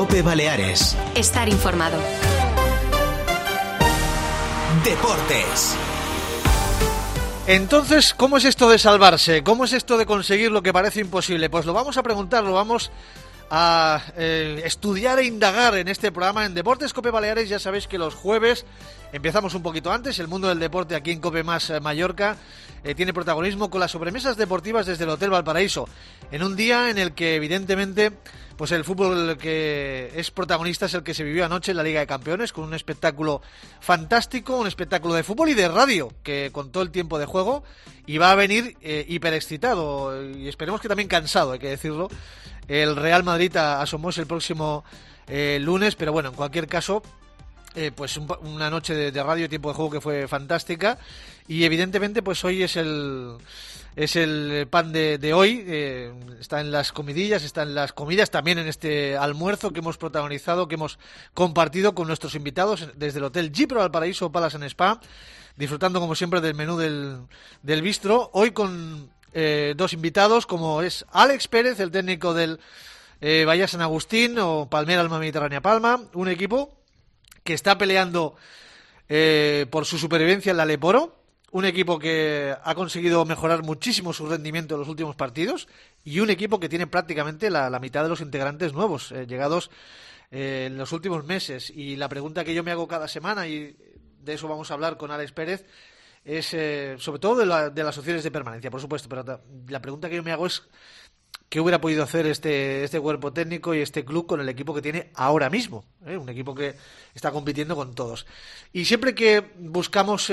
COPE Baleares. Estar informado. Deportes. Entonces, ¿cómo es esto de salvarse? ¿Cómo es esto de conseguir lo que parece imposible? Pues lo vamos a preguntar, lo vamos a estudiar e indagar en este programa en Deportes COPE Baleares. Ya sabéis que los jueves empezamos un poquito antes. El mundo del deporte aquí en COPE más Mallorca tiene protagonismo con las sobremesas deportivas desde el Hotel Valparaíso, en un día en el que evidentemente pues el fútbol que es protagonista es el que se vivió anoche en la Liga de Campeones, con un espectáculo fantástico, un espectáculo de fútbol y de radio que contó el tiempo de juego, y va a venir hiperexcitado y esperemos que también cansado, hay que decirlo, el Real Madrid a Somos el próximo lunes. Pero bueno, en cualquier caso, pues una noche de radio y tiempo de juego que fue fantástica, y evidentemente pues hoy es el pan de hoy. Está en las comidillas, está en las comidas, también en este almuerzo que hemos protagonizado, que hemos compartido con nuestros invitados desde el Hotel Gipro Valparaíso Palace and Spa, disfrutando como siempre del menú del bistro. Hoy con dos invitados, como es Alex Pérez, el técnico del Bahía San Agustín o Palmera Alma Mediterránea Palma, un equipo que está peleando por su supervivencia en la Leporo, un equipo que ha conseguido mejorar muchísimo su rendimiento en los últimos partidos, y un equipo que tiene prácticamente la mitad de los integrantes nuevos, llegados en los últimos meses. Y la pregunta que yo me hago cada semana, y de eso vamos a hablar con Alex Pérez, es sobre todo de las opciones de permanencia, por supuesto, pero la pregunta que yo me hago es ¿qué hubiera podido hacer este cuerpo técnico y este club con el equipo que tiene ahora mismo? Un equipo que está compitiendo con todos. Y siempre que buscamos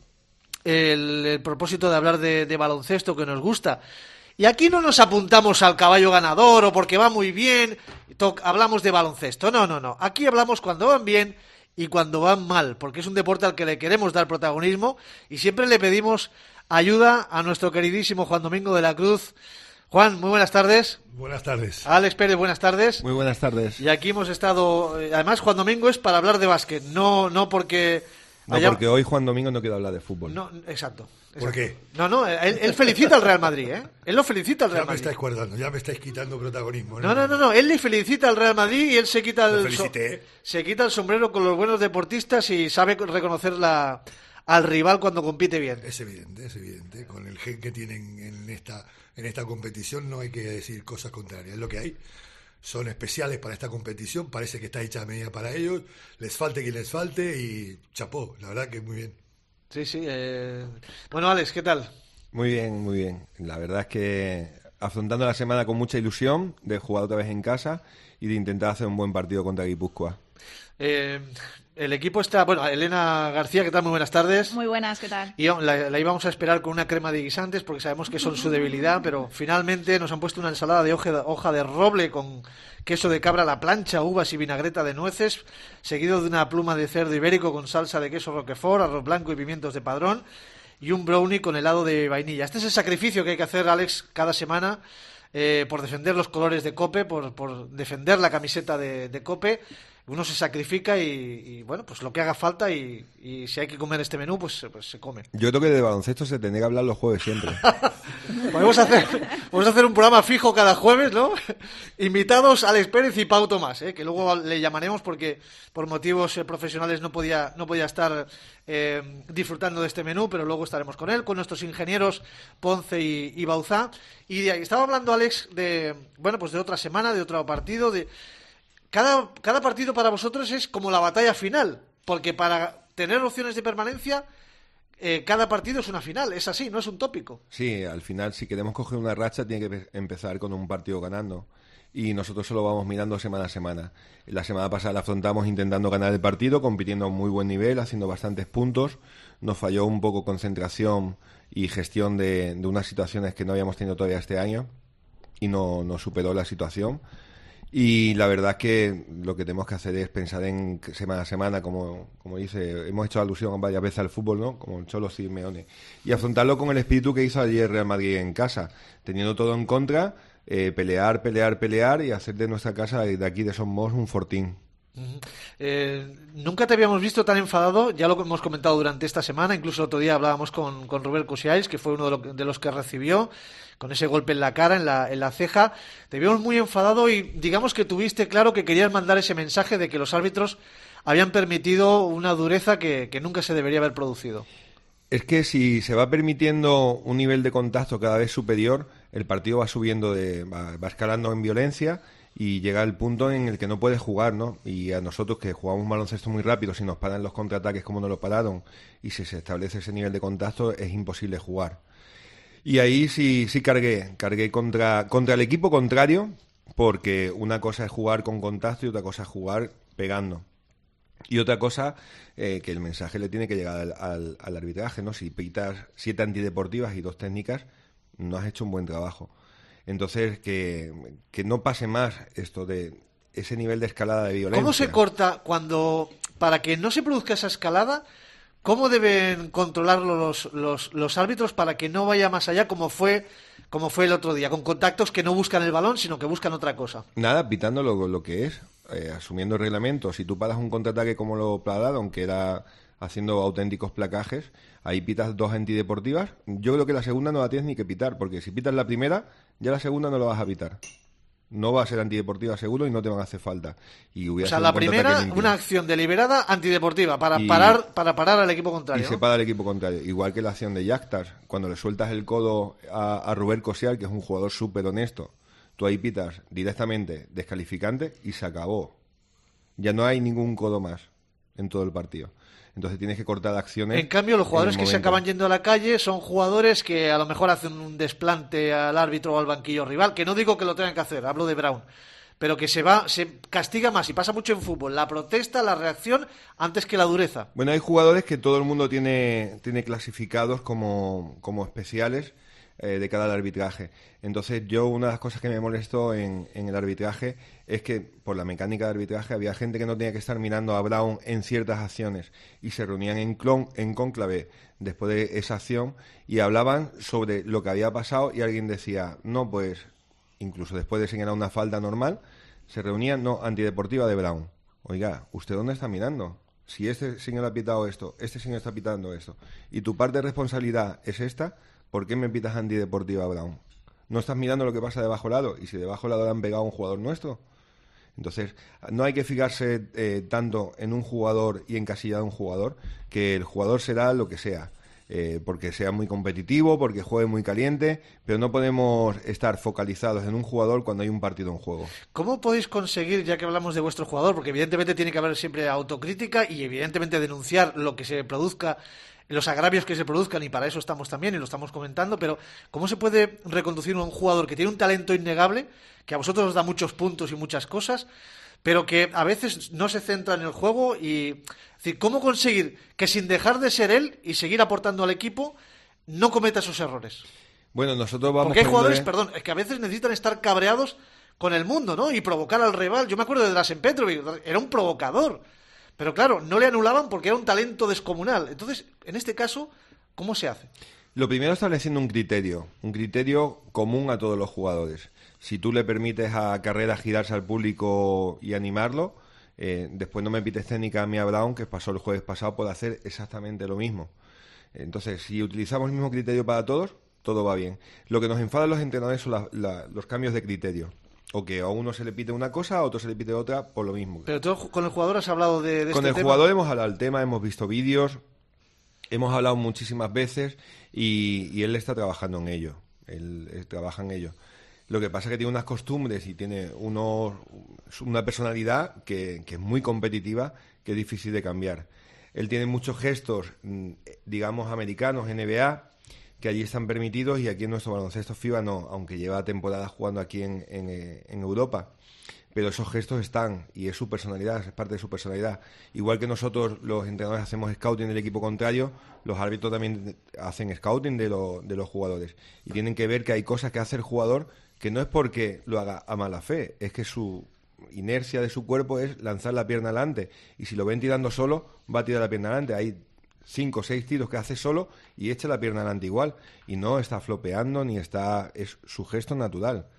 el propósito de hablar de baloncesto, que nos gusta, y aquí no nos apuntamos al caballo ganador o porque va muy bien, hablamos de baloncesto. No. Aquí hablamos cuando van bien y cuando van mal, porque es un deporte al que le queremos dar protagonismo, y siempre le pedimos ayuda a nuestro queridísimo Juan Domingo de la Cruz. Juan, muy buenas tardes. Buenas tardes. Alex Pérez, buenas tardes. Muy buenas tardes. Y aquí hemos estado, además Juan Domingo es para hablar de básquet, no porque... porque hoy Juan Domingo no quiere hablar de fútbol. No, exacto. ¿Por qué? No, él felicita al Real Madrid, ¿eh? Él lo felicita al Real Madrid. Ya me estáis guardando, ya me estáis quitando protagonismo. No, él le felicita al Real Madrid y él se quita se quita el sombrero con los buenos deportistas y sabe reconocer al rival cuando compite bien. Es evidente. Con el gen que tienen en esta competición no hay que decir cosas contrarias. Es lo que hay. Son especiales para esta competición, parece que está hecha a medida para ellos, les falte quien les falte, y chapó, la verdad que muy bien. Sí. Bueno, Alex, ¿qué tal? Muy bien. La verdad es que afrontando la semana con mucha ilusión de jugar otra vez en casa y de intentar hacer un buen partido contra Guipúzcoa. El equipo está... Bueno, Elena García, ¿qué tal? Muy buenas tardes. Muy buenas, ¿qué tal? Y la íbamos a esperar con una crema de guisantes porque sabemos que son su debilidad, pero finalmente nos han puesto una ensalada de hoja de roble con queso de cabra a la plancha, uvas y vinagreta de nueces, seguido de una pluma de cerdo ibérico con salsa de queso roquefort, arroz blanco y pimientos de padrón, y un brownie con helado de vainilla. Este es el sacrificio que hay que hacer, Alex, cada semana, por defender los colores de COPE, por defender la camiseta de COPE. Uno se sacrifica y bueno, pues lo que haga falta, y si hay que comer este menú, pues se come. Yo creo que de baloncesto se tendría que hablar los jueves siempre. Podemos hacer un programa fijo cada jueves, ¿no? Invitados Alex Pérez y Pau Tomás, que luego le llamaremos porque por motivos profesionales no podía estar disfrutando de este menú, pero luego estaremos con él, con nuestros ingenieros Ponce y Bauzá. Y estaba hablando Alex de otra semana, de otro partido, de... Cada partido para vosotros es como la batalla final, porque para tener opciones de permanencia, cada partido es una final, es así, no es un tópico. Sí, al final, si queremos coger una racha, tiene que empezar con un partido ganando, y nosotros solo vamos mirando semana a semana. La semana pasada la afrontamos intentando ganar el partido, compitiendo a un muy buen nivel, haciendo bastantes puntos. Nos falló un poco concentración y gestión de unas situaciones que no habíamos tenido todavía este año, y nos superó la situación. Y la verdad es que lo que tenemos que hacer es pensar en semana a semana, como dice, hemos hecho alusión varias veces al fútbol, ¿no? Como el Cholo Simeone, y afrontarlo con el espíritu que hizo ayer Real Madrid en casa, teniendo todo en contra, pelear y hacer de nuestra casa, de aquí de Somos, un fortín. Nunca te habíamos visto tan enfadado, ya lo hemos comentado durante esta semana, incluso el otro día hablábamos con Robert Cusiais, que fue uno de los que recibió, con ese golpe en la cara, en la ceja. Te vimos muy enfadado y digamos que tuviste claro que querías mandar ese mensaje de que los árbitros habían permitido una dureza que nunca se debería haber producido. Es que si se va permitiendo un nivel de contacto cada vez superior, el partido va subiendo, va escalando en violencia y llega el punto en el que no puedes jugar, ¿no? Y a nosotros que jugamos un baloncesto muy rápido, si nos paran los contraataques como nos lo pararon y si se establece ese nivel de contacto, es imposible jugar. Y ahí sí cargué contra el equipo contrario, porque una cosa es jugar con contacto y otra cosa es jugar pegando. Y otra cosa, que el mensaje le tiene que llegar al arbitraje, ¿no? Si pitas 7 antideportivas y 2 técnicas, no has hecho un buen trabajo. Entonces, que no pase más esto de ese nivel de escalada de violencia. ¿Cómo se corta para que no se produzca esa escalada, cómo deben controlarlo los árbitros para que no vaya más allá como fue el otro día, con contactos que no buscan el balón, sino que buscan otra cosa? Nada, pitando lo que es, asumiendo el reglamento. Si tú paras un contraataque como lo pararon, que era haciendo auténticos placajes, ahí pitas 2 antideportivas. Yo creo que la segunda no la tienes ni que pitar, porque si pitas la primera, ya la segunda no la vas a pitar. No va a ser antideportiva seguro y no te van a hacer falta. O sea, la primera, una acción deliberada antideportiva para parar al equipo contrario. Y se para al equipo contrario. Igual que la acción de Yaktas, cuando le sueltas el codo a Robert Cusiais, que es un jugador súper honesto, tú ahí pitas directamente descalificante y se acabó. Ya no hay ningún codo más en todo el partido. Entonces tienes que cortar acciones. En cambio, los jugadores que se acaban yendo a la calle son jugadores que a lo mejor hacen un desplante al árbitro o al banquillo rival, que no digo que lo tengan que hacer, hablo de Brown, pero que se castiga más, y pasa mucho en fútbol, la protesta, la reacción, antes que la dureza. Bueno, hay jugadores que todo el mundo tiene clasificados como especiales de cara al arbitraje. Entonces yo, una de las cosas que me molestó en el arbitraje es que por la mecánica de arbitraje había gente que no tenía que estar mirando a Brown en ciertas acciones y se reunían en cónclave después de esa acción y hablaban sobre lo que había pasado y alguien decía, no, pues incluso después de señalar una falta normal, se reunían, no, antideportiva de Brown. Oiga, ¿usted dónde está mirando? Si este señor ha pitado esto, este señor está pitando esto, y tu parte de responsabilidad es esta, ¿por qué me pitas antideportiva, Brown? ¿No estás mirando lo que pasa debajo lado? ¿Y si debajo lado le han pegado a un jugador nuestro? Entonces, no hay que fijarse tanto en un jugador y encasillar a un jugador, que el jugador será lo que sea, porque sea muy competitivo, porque juegue muy caliente, pero no podemos estar focalizados en un jugador cuando hay un partido en juego. ¿Cómo podéis conseguir, ya que hablamos de vuestro jugador, porque evidentemente tiene que haber siempre autocrítica y evidentemente denunciar lo que se produzca, los agravios que se produzcan, y para eso estamos también y lo estamos comentando, pero ¿cómo se puede reconducir a un jugador que tiene un talento innegable, que a vosotros os da muchos puntos y muchas cosas, pero que a veces no se centra en el juego? Y es decir, ¿cómo conseguir que sin dejar de ser él y seguir aportando al equipo no cometa esos errores? Bueno, nosotros vamos... Porque hay jugadores, es que a veces necesitan estar cabreados con el mundo, ¿no? Y provocar al rival. Yo me acuerdo de Dražen Petrović, era un provocador. Pero claro, no le anulaban porque era un talento descomunal. Entonces, en este caso, ¿cómo se hace? Lo primero, estableciendo un criterio común a todos los jugadores. Si tú le permites a Carrera girarse al público y animarlo, después no me pites técnica a mí a Brown, que pasó el jueves pasado, por hacer exactamente lo mismo. Entonces, si utilizamos el mismo criterio para todos, todo va bien. Lo que nos enfada a los entrenadores son los cambios de criterio. O que a uno se le pite una cosa, a otro se le pite otra, por lo mismo. Pero tú con el jugador has hablado de este tema. Con el jugador hemos hablado del tema, hemos visto vídeos, hemos hablado muchísimas veces y él está trabajando en ello. Él trabaja en ello. Lo que pasa es que tiene unas costumbres y tiene una personalidad que es muy competitiva, que es difícil de cambiar. Él tiene muchos gestos, digamos, americanos, NBA, que allí están permitidos y aquí en nuestro baloncesto FIBA no, aunque lleva temporadas jugando aquí en Europa. Pero esos gestos están y es su personalidad, es parte de su personalidad. Igual que nosotros los entrenadores hacemos scouting del equipo contrario, los árbitros también hacen scouting de los jugadores. Y tienen que ver que hay cosas que hace el jugador que no es porque lo haga a mala fe, es que su inercia de su cuerpo es lanzar la pierna adelante. Y si lo ven tirando solo, va a tirar la pierna adelante. Hay 5 o 6 tiros que hace solo y echa la pierna adelante igual. Y no está flopeando ni es su gesto natural.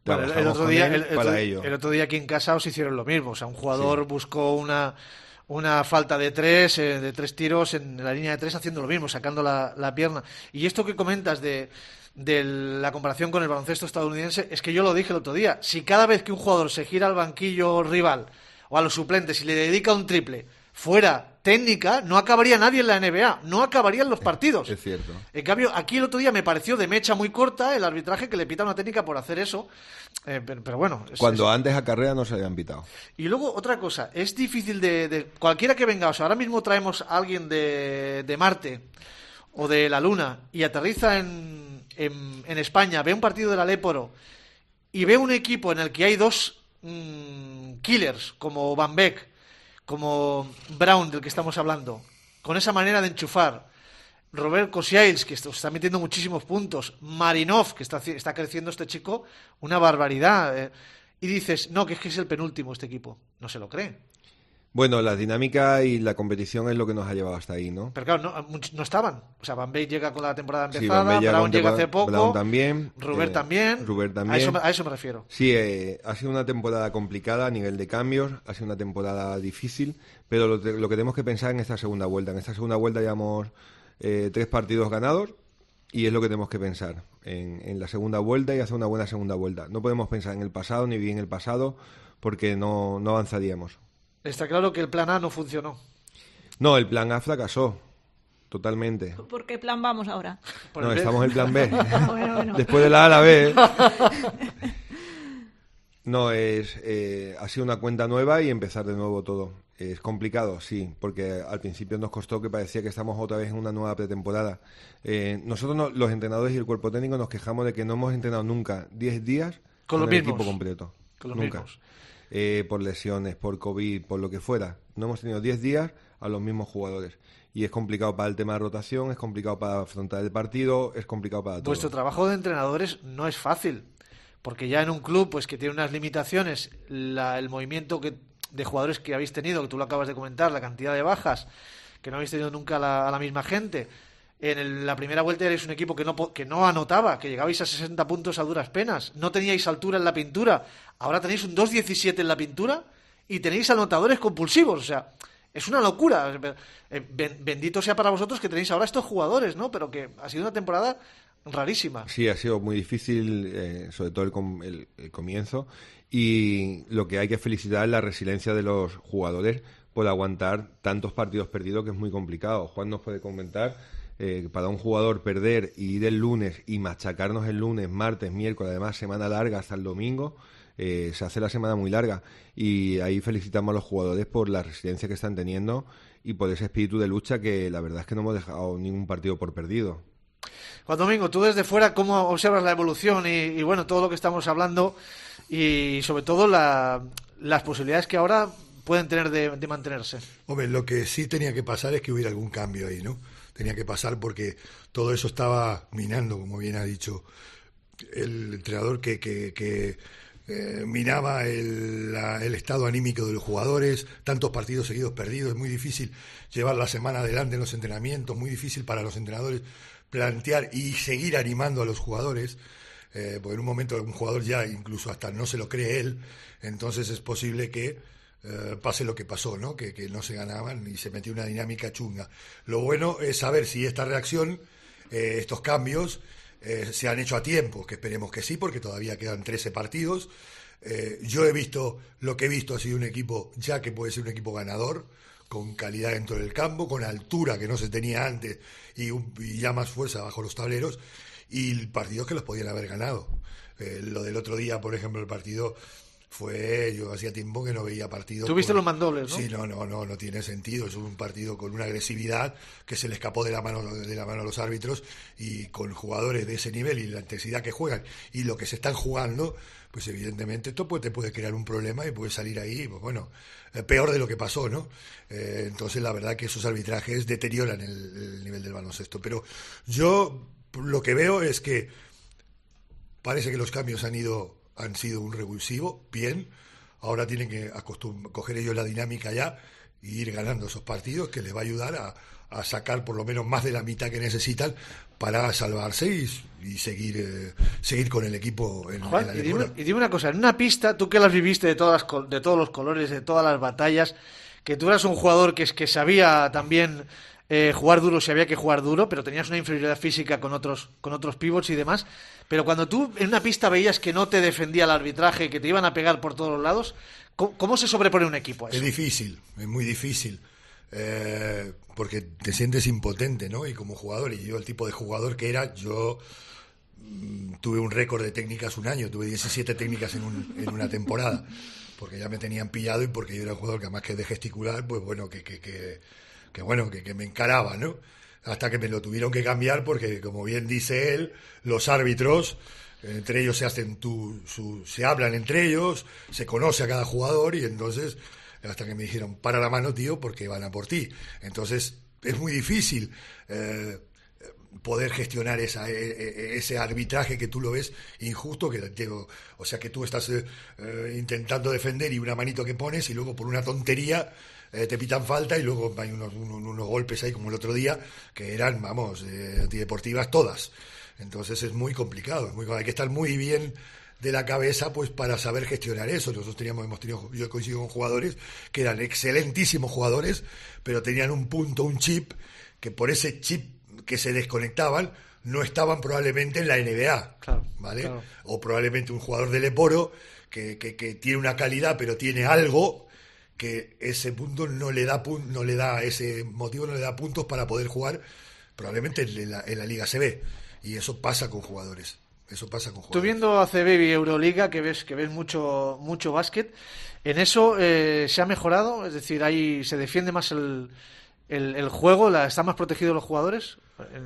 Bueno, trabajamos con él para ello. El otro día aquí en casa os hicieron lo mismo. O sea, un jugador buscó una falta de tres tiros en la línea de tres haciendo lo mismo, sacando la pierna. Y esto que comentas de la comparación con el baloncesto estadounidense, es que yo lo dije el otro día. Si cada vez que un jugador se gira al banquillo rival o a los suplentes y le dedica un triple fuera técnica, no acabaría nadie en la NBA, no acabarían los partidos. Es cierto. En cambio, aquí el otro día me pareció de mecha muy corta el arbitraje que le pita una técnica por hacer eso, pero bueno. Cuando antes a carrera no se habían pitado. Y luego, otra cosa, es difícil de cualquiera que venga, o sea, ahora mismo traemos a alguien de Marte o de la Luna y aterriza en España, ve un partido del Aléporo y ve un equipo en el que hay dos killers, como Van Beek, como Brown, del que estamos hablando, con esa manera de enchufar, Robert Kosiails, que está metiendo muchísimos puntos, Marinov, que está creciendo este chico, una barbaridad, y dices, no, que es el penúltimo este equipo. No se lo cree. Bueno, la dinámica y la competición es lo que nos ha llevado hasta ahí, ¿no? Pero claro, no estaban. O sea, Van Beek llega con la temporada empezada, Brown llega hace poco, Brown también, Robert también. A eso me refiero. Sí, ha sido una temporada complicada a nivel de cambios, ha sido una temporada difícil, pero lo que tenemos que pensar en esta segunda vuelta. En esta segunda vuelta llevamos 3 partidos ganados y es lo que tenemos que pensar en la segunda vuelta y hacer una buena segunda vuelta. No podemos pensar en el pasado ni bien el pasado porque no avanzaríamos. Está claro que el plan A no funcionó. No, el plan A fracasó. Totalmente. ¿Por qué plan vamos ahora? No, estamos en el plan B. Bueno. Después de la A a la B. No, ha sido una cuenta nueva y empezar de nuevo todo. Es complicado, sí, porque al principio nos costó que parecía que estamos otra vez en una nueva pretemporada. Nosotros, los entrenadores y el cuerpo técnico, nos quejamos de que no hemos entrenado nunca 10 días con el equipo completo. Con los nunca. Mismos. Por lesiones, por COVID, por lo que fuera. No hemos tenido 10 días a los mismos jugadores. Y es complicado para el tema de rotación, es complicado para afrontar el partido, es complicado para todo. Vuestro trabajo de entrenadores no es fácil, porque ya en un club pues que tiene unas limitaciones, el movimiento de jugadores que habéis tenido, que tú lo acabas de comentar, la cantidad de bajas, que no habéis tenido nunca a la misma gente. En la primera vuelta erais un equipo que no anotaba, que llegabais a 60 puntos a duras penas, no teníais altura en la pintura, ahora tenéis un 2.17 en la pintura y tenéis anotadores compulsivos, o sea, es una locura. Bendito sea para vosotros que tenéis ahora estos jugadores, ¿no? Pero que ha sido una temporada rarísima. Sí, ha sido muy difícil, sobre todo el comienzo, y lo que hay que felicitar es la resiliencia de los jugadores por aguantar tantos partidos perdidos, que es muy complicado. Juan nos puede comentar. Para un jugador perder y ir el lunes y machacarnos el lunes, martes, miércoles, además semana larga hasta el domingo, se hace la semana muy larga, y ahí felicitamos a los jugadores por la resiliencia que están teniendo y por ese espíritu de lucha, que la verdad es que no hemos dejado ningún partido por perdido. Juan Domingo, tú desde fuera, ¿cómo observas la evolución y bueno, todo lo que estamos hablando y sobre todo las posibilidades que ahora pueden tener de mantenerse? Hombre, lo que sí tenía que pasar es que hubiera algún cambio ahí, ¿no? Tenía que pasar porque todo eso estaba minando, como bien ha dicho el entrenador, que minaba el estado anímico de los jugadores, tantos partidos seguidos perdidos. Es muy difícil llevar la semana adelante en los entrenamientos, muy difícil para los entrenadores plantear y seguir animando a los jugadores, porque en un momento un jugador ya incluso hasta no se lo cree él, entonces es posible que pase lo que pasó, ¿no? Que no se ganaban y se metió una dinámica chunga. Lo bueno es saber si esta reacción, estos cambios, se han hecho a tiempo, que esperemos que sí, porque todavía quedan 13 partidos. Yo lo que he visto ha sido un equipo ya que puede ser un equipo ganador, con calidad dentro del campo, con altura que no se tenía antes y ya más fuerza bajo los tableros, y partidos que los podían haber ganado. Lo del otro día, por ejemplo, el partido yo hacía tiempo que no veía partidos. ¿Tuviste los mandobles, no? Sí, no tiene sentido. Es un partido con una agresividad que se le escapó de la mano a los árbitros, y con jugadores de ese nivel y la intensidad que juegan y lo que se están jugando, pues evidentemente esto te puede crear un problema y puede salir ahí, pues bueno, peor de lo que pasó, ¿no? Entonces la verdad que esos arbitrajes deterioran el nivel del baloncesto. Pero yo lo que veo es que parece que los cambios han sido un revulsivo, bien. Ahora tienen que coger ellos la dinámica ya y ir ganando esos partidos, que les va a ayudar a sacar por lo menos más de la mitad que necesitan para salvarse y seguir con el equipo en Juan, la y locura. dime una cosa, en una pista, tú que las viviste de todos los colores, de todas las batallas, que tú eras un jugador que sabía también jugar duro si había que jugar duro, pero tenías una inferioridad física con otros pivots y demás, pero cuando tú en una pista veías que no te defendía el arbitraje, que te iban a pegar por todos los lados, ¿cómo se sobrepone un equipo a eso? Es difícil, es muy difícil, porque te sientes impotente, ¿no? Y como jugador, y yo el tipo de jugador que era, yo tuve un récord de técnicas un año, tuve 17 técnicas en una temporada, porque ya me tenían pillado y porque yo era un jugador que más que de gesticular, pues bueno, que me encaraba, ¿no? Hasta que me lo tuvieron que cambiar porque, como bien dice él, los árbitros, entre ellos se hablan entre ellos, se conoce a cada jugador y entonces, hasta que me dijeron, para la mano, tío, porque van a por ti. Entonces, es muy difícil poder gestionar ese arbitraje que tú lo ves injusto, o sea, que tú estás intentando defender y una manito que pones y luego por una tontería te pitan falta y luego hay unos golpes ahí como el otro día que eran, antideportivas todas. Entonces es muy complicado, hay que estar muy bien de la cabeza pues para saber gestionar eso. Yo he coincidido con jugadores que eran excelentísimos jugadores, pero tenían un chip, que por ese chip que se desconectaban no estaban probablemente en la NBA, claro, ¿vale? Claro. O probablemente un jugador del Leporo que tiene una calidad pero tiene algo que ese punto no le da ese motivo no le da puntos para poder jugar probablemente en la Liga CB, y eso pasa con jugadores. Tú viendo ACB y Euroliga, que ves mucho básquet, ¿en eso se ha mejorado? Es decir, ahí se defiende más el juego, ¿están más protegidos los jugadores?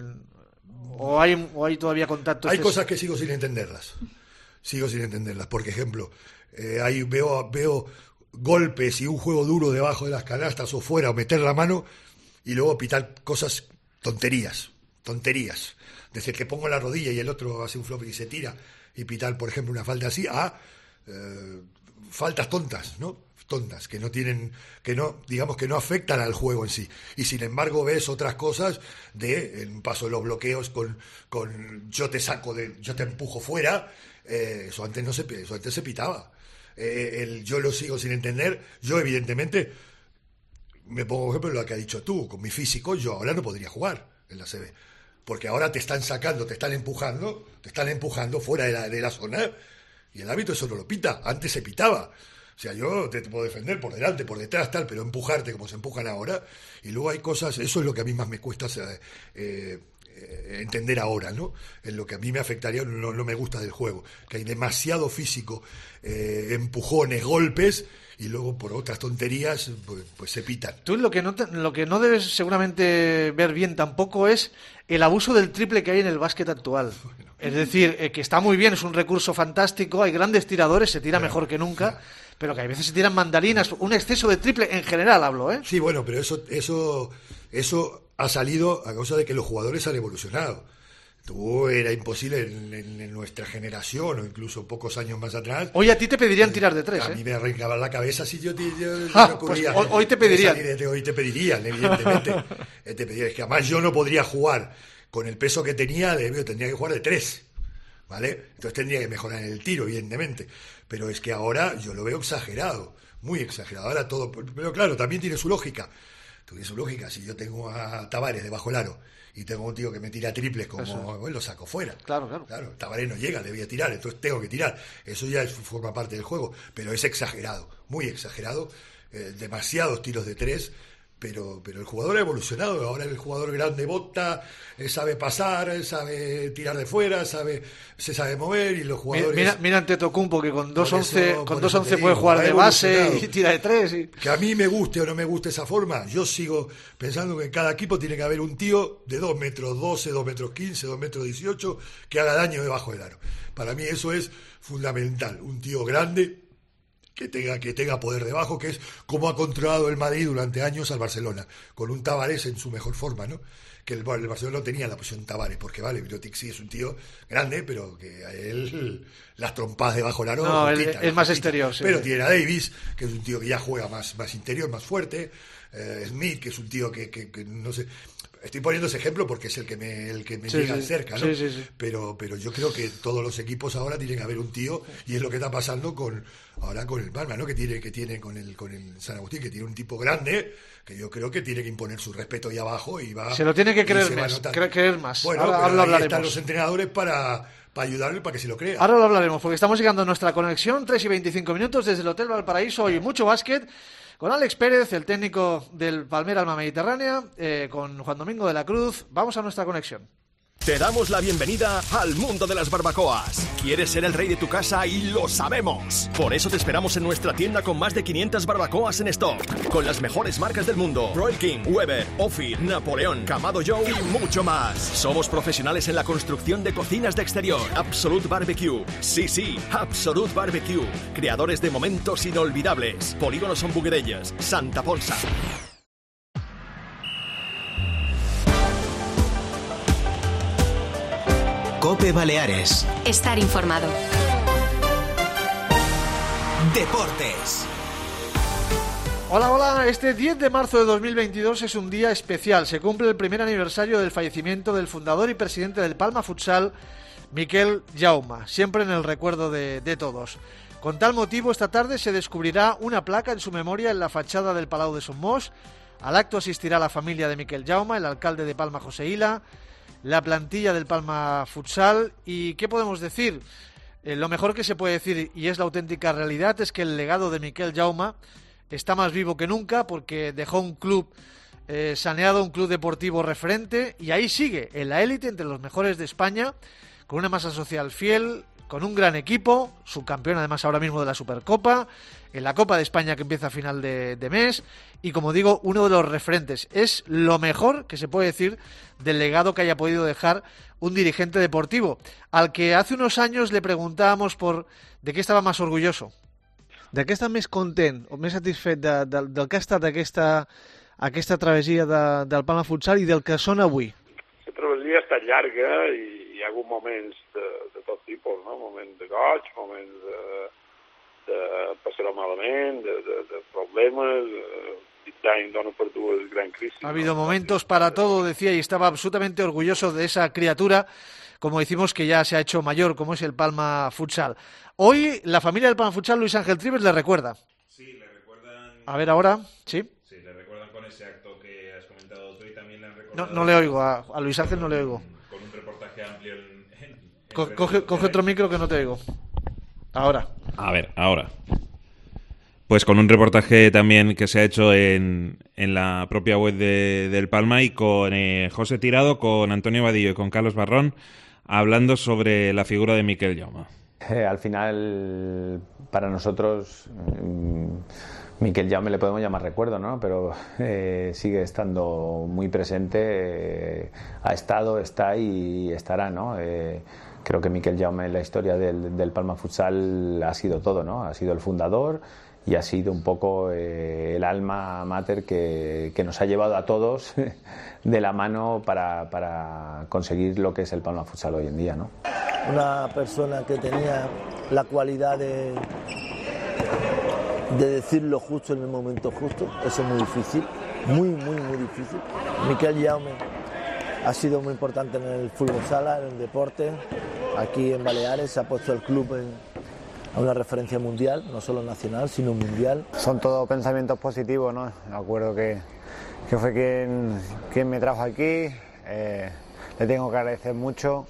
¿O hay todavía contactos? Hay cosas que sigo sin entenderlas, porque ejemplo, ahí veo golpes y un juego duro debajo de las canastas o fuera, o meter la mano y luego pitar cosas, tonterías. Desde que pongo la rodilla y el otro hace un flop y se tira, y pitar, por ejemplo, una falta así, faltas tontas, ¿no? Tontas, que no afectan al juego en sí. Y sin embargo ves otras cosas en un paso de los bloqueos con yo te empujo fuera, eso antes se pitaba. Yo lo sigo sin entender. Yo evidentemente me pongo ejemplo en lo que has dicho tú, con mi físico yo ahora no podría jugar en la CB, porque ahora te están sacando, te están empujando fuera de la zona, y el árbitro eso no lo pita. Antes se pitaba. O sea, yo te puedo defender por delante, por detrás, tal, pero empujarte como se empujan ahora. Y luego hay cosas, eso es lo que a mí más me cuesta entender ahora, ¿no? En lo que a mí me afectaría, no me gusta del juego, que hay demasiado físico, empujones, golpes, y luego por otras tonterías pues se pitan. Tú lo que no debes seguramente ver bien tampoco es el abuso del triple que hay en el básquet actual. Bueno. Es decir, que está muy bien, es un recurso fantástico, hay grandes tiradores, se tira mejor que nunca, pero que a veces se tiran mandarinas, un exceso de triple en general hablo, ¿eh? Sí, bueno, pero eso ha salido a causa de que los jugadores han evolucionado. Era imposible en nuestra generación o incluso pocos años más atrás. Hoy a ti te pedirían tirar de tres. A mí me arrancaba la cabeza si yo me ocurría. Pues hoy te pedirían. Hoy te pedirían, evidentemente. Es que además yo no podría jugar con el peso que tenía, tendría que jugar de 3, ¿vale? Entonces tendría que mejorar en el tiro, evidentemente. Pero es que ahora yo lo veo exagerado, muy exagerado. Ahora todo, pero claro, también tiene su lógica. Tiene su lógica. Si yo tengo a Tavares debajo del aro y tengo un tío que me tira triples como lo saco fuera. Claro. Tavares no llega, le voy a tirar, entonces tengo que tirar. Eso ya forma parte del juego, pero es exagerado, muy exagerado. Demasiados tiros de 3, pero el jugador ha evolucionado. Ahora el jugador grande bota, sabe pasar, sabe tirar de fuera, se sabe mover, y los jugadores... Mira Antetokounmpo, que con 2'11 puede jugar de base y tira de 3. Y... Que a mí me guste o no me guste esa forma, yo sigo pensando que en cada equipo tiene que haber un tío de 2 metros 12, 2 metros 15, 2 metros 18, que haga daño debajo del aro. Para mí eso es fundamental, un tío grande que tenga poder debajo, que es como ha controlado el Madrid durante años al Barcelona, con un Tavares en su mejor forma, ¿no? Que el Barcelona no tenía la posición Tavares, porque Mirotic sí es un tío grande, pero que a él las trompadas debajo del aro... No, es más exterior, sí. Pero tiene a Davis, que es un tío que ya juega más interior, más fuerte, Smith, que es un tío que no sé... Estoy poniendo ese ejemplo porque es el que me llega cerca, ¿no? Sí. Pero yo creo que todos los equipos ahora tienen que haber un tío, y es lo que está pasando ahora con el Palma, ¿no? Que tiene con el San Agustín, que tiene un tipo grande, que yo creo que tiene que imponer su respeto ahí abajo y va... Se lo tiene que creer más. Bueno, ahora lo hablaremos. Están los entrenadores para ayudarle, para que se lo crea. Ahora lo hablaremos, porque estamos llegando a nuestra conexión, 3:25 desde el Hotel Valparaíso, y mucho básquet, con Alex Pérez, el técnico del Palmera Alma Mediterránea, con Juan Domingo de la Cruz. Vamos a nuestra conexión. Te damos la bienvenida al mundo de las barbacoas. ¿Quieres ser el rey de tu casa? Y lo sabemos. Por eso te esperamos en nuestra tienda con más de 500 barbacoas en stock, con las mejores marcas del mundo: Royal King, Weber, Ophir, Napoleón, Kamado Joe y mucho más. Somos profesionales en la construcción de cocinas de exterior. Absolute Barbecue. Sí, Absolute Barbecue. Creadores de momentos inolvidables. Polígono Son Buguerelles, Santa Ponsa. COPE Baleares. Estar informado. Deportes. Hola, este 10 de marzo de 2022 es un día especial. Se cumple el primer aniversario del fallecimiento del fundador y presidente del Palma Futsal, Miquel Jaume, siempre en el recuerdo de todos. Con tal motivo, esta tarde se descubrirá una placa en su memoria en la fachada del Palau de Somos. Al acto asistirá la familia de Miquel Jaume, el alcalde de Palma, José Ila, la plantilla del Palma Futsal. ¿Y qué podemos decir? Lo mejor que se puede decir, y es la auténtica realidad, es que el legado de Miquel Jaume está más vivo que nunca, porque dejó un club saneado, un club deportivo referente, y ahí sigue, en la élite, entre los mejores de España, con una masa social fiel, con un gran equipo, subcampeón además ahora mismo de la Supercopa, en la Copa de España que empieza a final de mes, y como digo, uno de los referentes. Es lo mejor que se puede decir del legado que haya podido dejar un dirigente deportivo, al que hace unos años le preguntábamos de qué estava más orgulloso. De què està més content o més satisfet del que ha estat aquesta travessia del Palma Futsal i del que són avui? La travessia ha estat llarga i hi ha hagut moments de tot tipus, no? Moments de goig, moments de passar-ho malament, de problemes, l'any dona per dues gran crisis. Ha habido momentos para todo, decía, y estaba absolutamente orgulloso de esa criatura, como decimos, que ya se ha hecho mayor, como es el Palma Futsal. Hoy la familia del Palma Futsal, Luis Ángel Trives, le recuerda. Sí, le recuerdan. A ver ahora, ¿sí? Sí, le recuerdan con ese acto que has comentado tú, y también le han recordado. No le oigo, a Luis Ángel no le oigo. Con un reportaje amplio Coge otro micro que no te oigo. Ahora. A ver, ahora. Pues con un reportaje también que se ha hecho en la propia web del Palma, y con José Tirado, con Antonio Vadillo y con Carlos Barrón, hablando sobre la figura de Miquel Jaume. Al final, para nosotros, Miquel Jaume le podemos llamar recuerdo, ¿no? Pero sigue estando muy presente, ha estado, está y estará, ¿no? Creo que Miquel Jaume en la historia del Palma Futsal ha sido todo, ¿no? Ha sido el fundador y ha sido un poco el alma mater que nos ha llevado a todos de la mano para conseguir lo que es el Palma Futsal hoy en día, ¿no? Una persona que tenía la cualidad de decir lo justo en el momento justo. Eso es muy difícil, muy difícil. Miquel Jaume ha sido muy importante en el fútbol sala, en el deporte. Aquí en Baleares se ha puesto el club a una referencia mundial, no solo nacional, sino mundial. Son todos pensamientos positivos, ¿no? Me acuerdo que fue quien me trajo aquí, le tengo que agradecer mucho,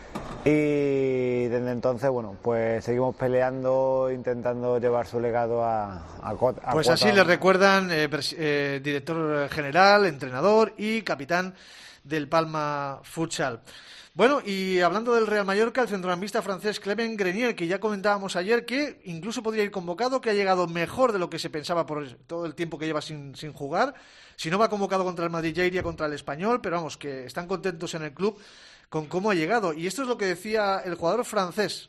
y desde entonces, bueno, pues seguimos peleando, intentando llevar su legado a pues así le recuerdan, director general, entrenador y capitán del Palma Futsal. Bueno, y hablando del Real Mallorca, el centrocampista francés Clément Grenier, que ya comentábamos ayer que incluso podría ir convocado, que ha llegado mejor de lo que se pensaba por todo el tiempo que lleva sin jugar. Si no va convocado contra el Madrid, ya iría contra el Español, pero vamos, que están contentos en el club con cómo ha llegado. Y esto es lo que decía el jugador francés.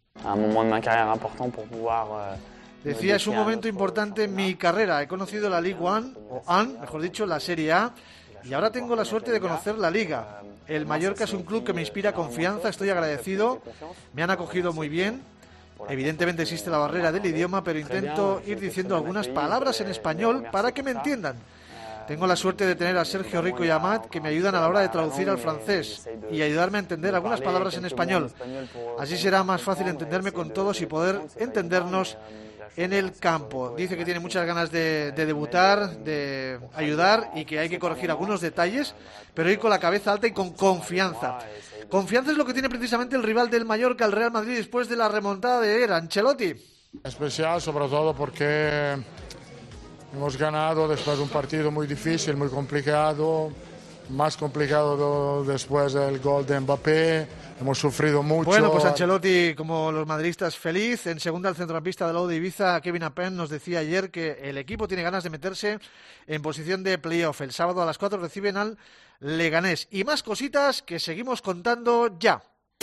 Decía, es un momento importante en mi carrera. He conocido la Ligue 1, o AN, mejor dicho, la Serie A, y ahora tengo la suerte de conocer la Liga. El Mallorca es un club que me inspira confianza, estoy agradecido, me han acogido muy bien. Evidentemente existe la barrera del idioma, pero intento ir diciendo algunas palabras en español para que me entiendan. Tengo la suerte de tener a Sergio Rico y Amat que me ayudan a la hora de traducir al francés y ayudarme a entender algunas palabras en español. Así será más fácil entenderme con todos y poder entendernos en el campo. Dice que tiene muchas ganas de debutar, de ayudar y que hay que corregir algunos detalles, pero ir con la cabeza alta y con confianza. Confianza es lo que tiene precisamente el rival del Mallorca, el Real Madrid, después de la remontada de ayer, Ancelotti. Especial sobre todo porque hemos ganado después de un partido muy difícil, muy complicado, más complicado después del gol de Mbappé. Hemos sufrido mucho. Bueno, pues Ancelotti, como los madridistas, feliz. En segunda, el centrocampista del Lado de Ibiza, Kevin Apen, nos decía ayer que el equipo tiene ganas de meterse en posición de playoff. El sábado a las 4 reciben al Leganés. Y más cositas que seguimos contando ya.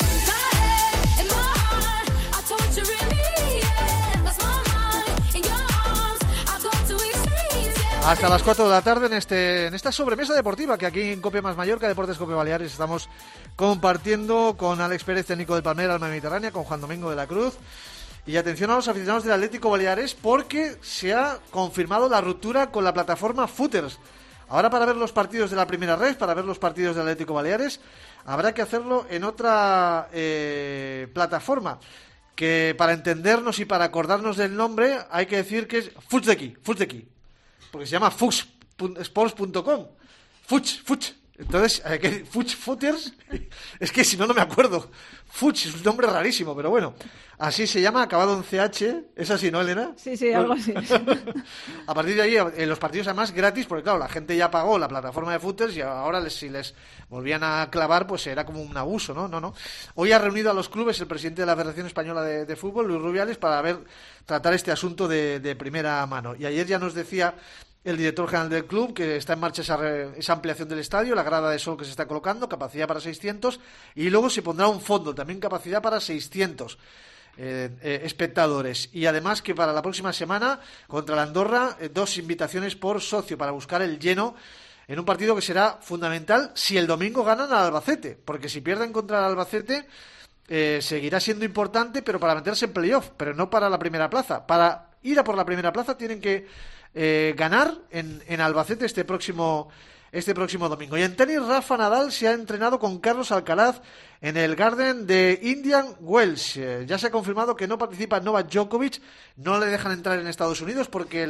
Hasta las 4 de la tarde en esta sobremesa deportiva que aquí en Cope Más Mallorca, Deportes Cope Baleares, estamos compartiendo con Alex Pérez, técnico del Palmera Alma Mediterránea, con Juan Domingo de la Cruz. Y atención a los aficionados del Atlético Baleares porque se ha confirmado la ruptura con la plataforma Footers. Ahora, para ver los partidos de la primera red, para ver los partidos del Atlético Baleares, habrá que hacerlo en otra plataforma, que para entendernos y para acordarnos del nombre hay que decir que es Futseki, porque se llama fuchsports.com. Fuch. Entonces, Fuch Footers, es que si no me acuerdo. Fuch es un nombre rarísimo, pero bueno, así se llama, acabado en CH, es así, ¿no, Elena? Sí, algo así. A partir de ahí, en los partidos además gratis, porque claro, la gente ya pagó la plataforma de Footers y ahora si les volvían a clavar, pues era como un abuso, ¿no? No. Hoy ha reunido a los clubes el presidente de la Federación Española de Fútbol, Luis Rubiales, para tratar este asunto de primera mano. Y ayer ya nos decía el director general del club que está en marcha esa ampliación del estadio, la grada de sol que se está colocando, capacidad para 600, y luego se pondrá un fondo, también capacidad para 600 espectadores. Y además que para la próxima semana, contra la Andorra, 2 invitaciones por socio para buscar el lleno en un partido que será fundamental si el domingo ganan al Albacete, porque si pierden contra el Albacete seguirá siendo importante, pero para meterse en playoff, pero no para la primera plaza. Para ir a por la primera plaza tienen que ganar en Albacete este próximo domingo. Y en tenis, Rafa Nadal se ha entrenado con Carlos Alcaraz en el Garden de Indian Wells. Ya se ha confirmado que no participa Novak Djokovic, no le dejan entrar en Estados Unidos porque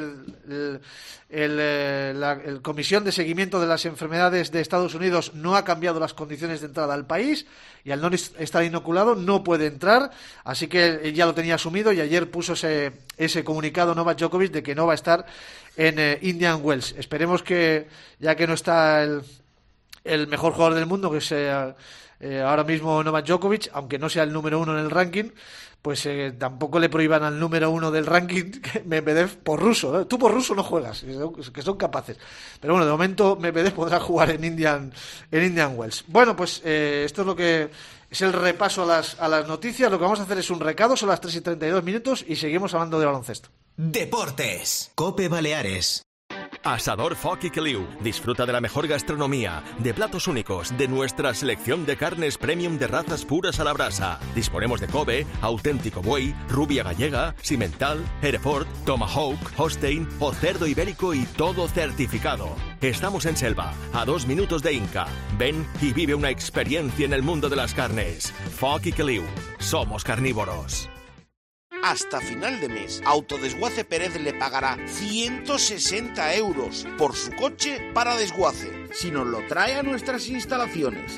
la Comisión de Seguimiento de las Enfermedades de Estados Unidos no ha cambiado las condiciones de entrada al país y al no estar inoculado no puede entrar, así que él ya lo tenía asumido y ayer puso ese comunicado Novak Djokovic de que no va a estar en Indian Wells. Esperemos que, ya que no está el mejor jugador del mundo, que sea ahora mismo Novak Djokovic, aunque no sea el número 1 en el ranking, pues tampoco le prohíban al número 1 del ranking Medvedev por ruso, ¿no? Tú por ruso no juegas, que son capaces. Pero bueno, de momento Medvedev podrá jugar en Indian Wells. Bueno, pues esto es lo que es el repaso a las noticias. Lo que vamos a hacer es un recado, son las 3:32 y seguimos hablando de baloncesto. Deportes, Cope Baleares. Asador Foc y Caliu. Disfruta de la mejor gastronomía, de platos únicos, de nuestra selección de carnes premium de razas puras a la brasa. Disponemos de Kobe, auténtico buey, rubia gallega, Simmental, Hereford, Tomahawk, Holstein o cerdo ibérico y todo certificado. Estamos en Selva, a 2 minutos de Inca. Ven y vive una experiencia en el mundo de las carnes. Foc y Caliu. Somos carnívoros. Hasta final de mes, Autodesguace Pérez le pagará 160 euros por su coche para desguace, si nos lo trae a nuestras instalaciones.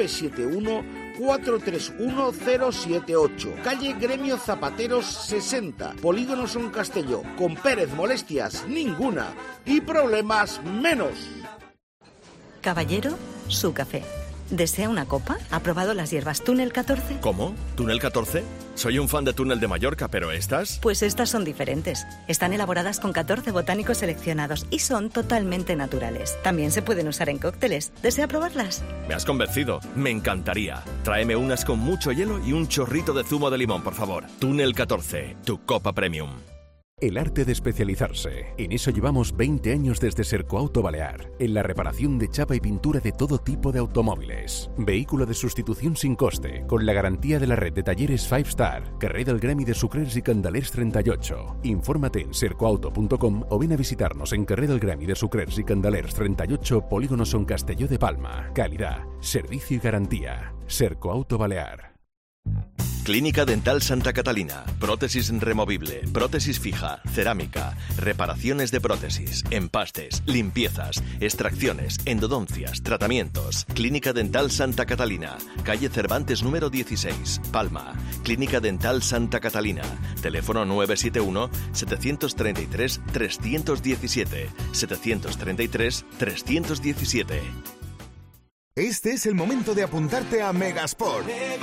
971-431-078, calle Gremio Zapateros 60, Polígono Son Castelló. Con Pérez molestias ninguna y problemas menos. Caballero, su café. ¿Desea una copa? ¿Ha probado las hierbas Túnel 14? ¿Cómo? ¿Túnel 14? Soy un fan de Túnel de Mallorca, pero ¿estas? Pues estas son diferentes. Están elaboradas con 14 botánicos seleccionados y son totalmente naturales. También se pueden usar en cócteles. ¿Desea probarlas? Me has convencido. Me encantaría. Tráeme unas con mucho hielo y un chorrito de zumo de limón, por favor. Túnel 14, tu copa premium. El arte de especializarse. En eso llevamos 20 años desde Sercoauto Balear, en la reparación de chapa y pintura de todo tipo de automóviles. Vehículo de sustitución sin coste, con la garantía de la red de talleres 5 Star, carrer del Gremi de Sucrers y Candelers 38. Infórmate en sercoauto.com o ven a visitarnos en carrer del Gremi de Sucrers y Candelers 38, Polígono Son Castelló de Palma. Calidad, servicio y garantía. Sercoauto Balear. Clínica Dental Santa Catalina. Prótesis removible, prótesis fija, cerámica, reparaciones de prótesis, empastes, limpiezas, extracciones, endodoncias, tratamientos. Clínica Dental Santa Catalina, calle Cervantes número 16, Palma. Clínica Dental Santa Catalina. Teléfono 971 733 317 733 317. Este es el momento de apuntarte a Megasport.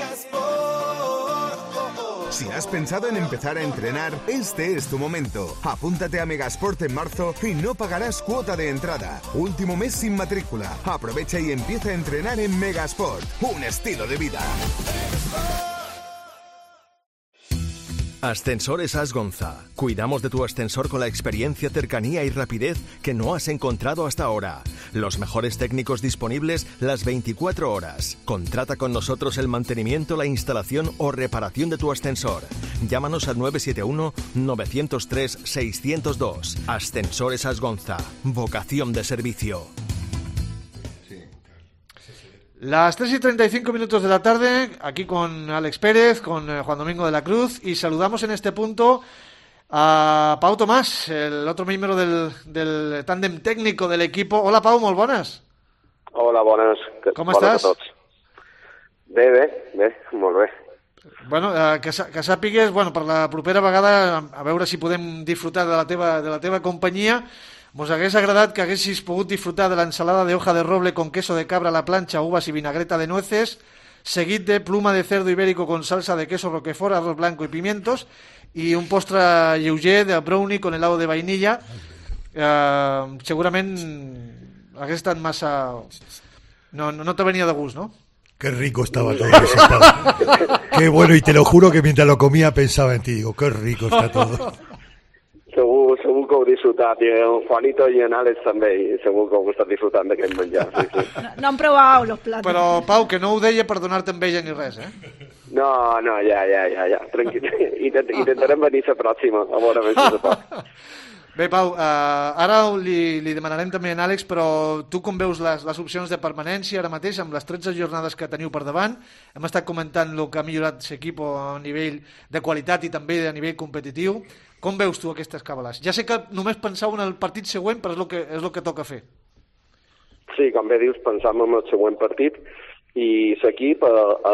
Si has pensado en empezar a entrenar, este es tu momento. Apúntate a Megasport en marzo y no pagarás cuota de entrada. Último mes sin matrícula. Aprovecha y empieza a entrenar en Megasport. Un estilo de vida. Ascensores Asgonza. Cuidamos de tu ascensor con la experiencia, cercanía y rapidez que no has encontrado hasta ahora. Los mejores técnicos disponibles las 24 horas. Contrata con nosotros el mantenimiento, la instalación o reparación de tu ascensor. Llámanos al 971-903-602. Ascensores Asgonza. Vocación de servicio. Las 3:35 de la tarde, aquí con Alex Pérez, con Juan Domingo de la Cruz, y saludamos en este punto a Pau Tomàs, el otro miembro del tándem técnico del equipo. Hola, Pau, molt bones. Hola, bones. Com estàs? Bé, molt bé. Bueno, que sàpigues, per la propera vegada, a veure si podem disfrutar de la teva companyia. Mos hagués agradat que haguessis pogut disfrutar de la ensalada de hoja de roble con queso de cabra a la plancha, uvas y vinagreta de nueces, seguit de pluma de cerdo ibérico con salsa de queso roquefort, arroz blanco y pimientos, y un postre lleuger de brownie con helado de vainilla. Segurament hagués estat massa... No te venía de gust, ¿no? Qué rico estaba todo ese pan. Qué bueno, y te lo juro que mientras lo comía pensaba en ti. Digo, qué rico está todo. Segur que heu disfrutat, i el Juanito i en Àlex també, i segur que heu estat disfrutant d'aquest menjar. Sí. No han probado los platos. Però, Pau, que no ho deia per donar-te enveja ni res, eh? No, ja, tranquil. Intentarem venir la pròxima, a veure si se pot. Bé, Pau, ara li demanarem també a Àlex, però tu com veus les opcions de permanència ara mateix, amb les 13 jornades que teniu per davant? Hem estat comentant el que ha millorat l'equip a nivell de qualitat i també a nivell competitiu. Com veus tu aquestes cabalàs? Ja sé que només pensau en el partit següent, però és el que toca fer. Sí, com bé dius, pensam en el següent partit, i l'equip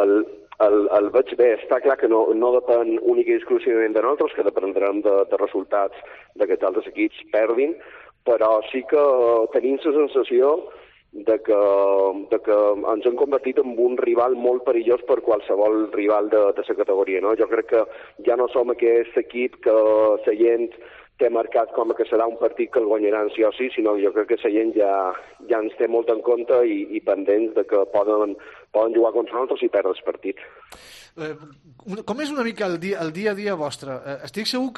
el veig bé. Està clar que no depèn únic i exclusivament de nosaltres, que dependrem de resultats de que altres equips perdin, però sí que tenim la sensació de que ens hem convertit en un rival molt perillós per qualsevol rival de la categoria, no? Jo crec que ja no som aquest equip que la gent té marcat com que serà un partit que el guanyaran sí o sí, sinó que jo crec que la gent ja ens té molt en compte i pendents de que poden jugar contra nosaltres i perdre el partit. Com és una mica el dia a dia vostre? Estic segur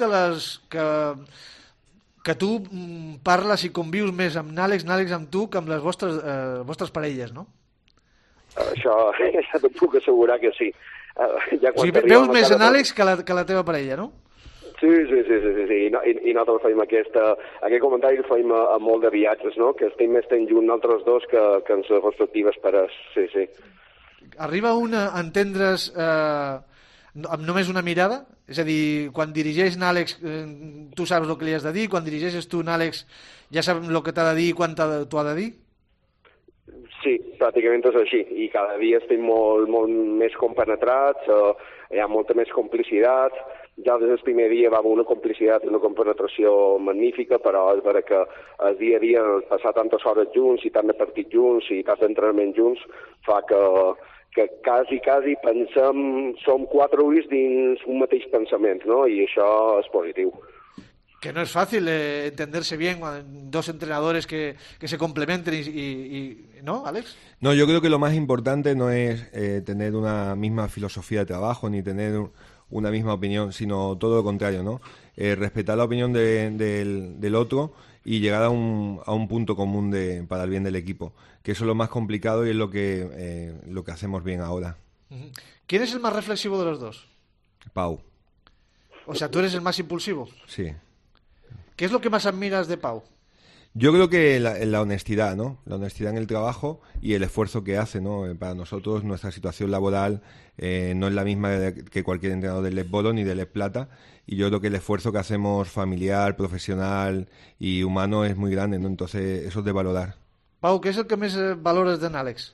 que tu parles i convius més amb Àlex amb tu que amb les vostres parelles, no? Això t'ho puc assegurar que sí. O sigui, veus més en Àlex que la teva parella, no? Sí. I nosaltres fem aquest comentari el fem a molt de viatges, no? Que estem més temps junts nosaltres dos que en les respectives pares, sí. Arriba un a entendre's amb només una mirada? És a dir, quan dirigeix Àlex tu saps el que li has de dir, quan dirigeixes tu Àlex ja saps el que t'ha de dir i quan t'ho ha de dir? Sí, pràcticament és així, i cada dia estem molt més compenetrats, hi ha molta més complicitat. Ja des del primer dia va haver una complicitat, una compenetració magnífica, però és vera que el dia a dia, passar tantes hores junts i tant de partits junts i tant d'entrenament junts, fa que quasi pensem, som 4 ulls dins un mateix pensament, no? I això és positiu. Que no es fácil entenderse bien dos entrenadores que se complementen ¿no, Àlex? No, yo creo que lo más importante no es tener una misma filosofía de trabajo ni tener una misma opinión, sino todo lo contrario, ¿no? Respetar la opinión del otro y llegar a un punto común para el bien del equipo, que eso es lo más complicado y es lo que hacemos bien ahora. ¿Quién es el más reflexivo de los dos? Pau. O sea, ¿tú eres el más impulsivo? Sí. ¿Qué es lo que más admiras de Pau? Yo creo que la honestidad, ¿no? La honestidad en el trabajo y el esfuerzo que hace, ¿no? Para nosotros, nuestra situación laboral no es la misma que cualquier entrenador del Les Bolo ni del Les Plata, y yo creo que el esfuerzo que hacemos familiar, profesional y humano es muy grande, ¿no? Entonces, eso es de valorar. Pau, què és el que més valores d'en Àlex?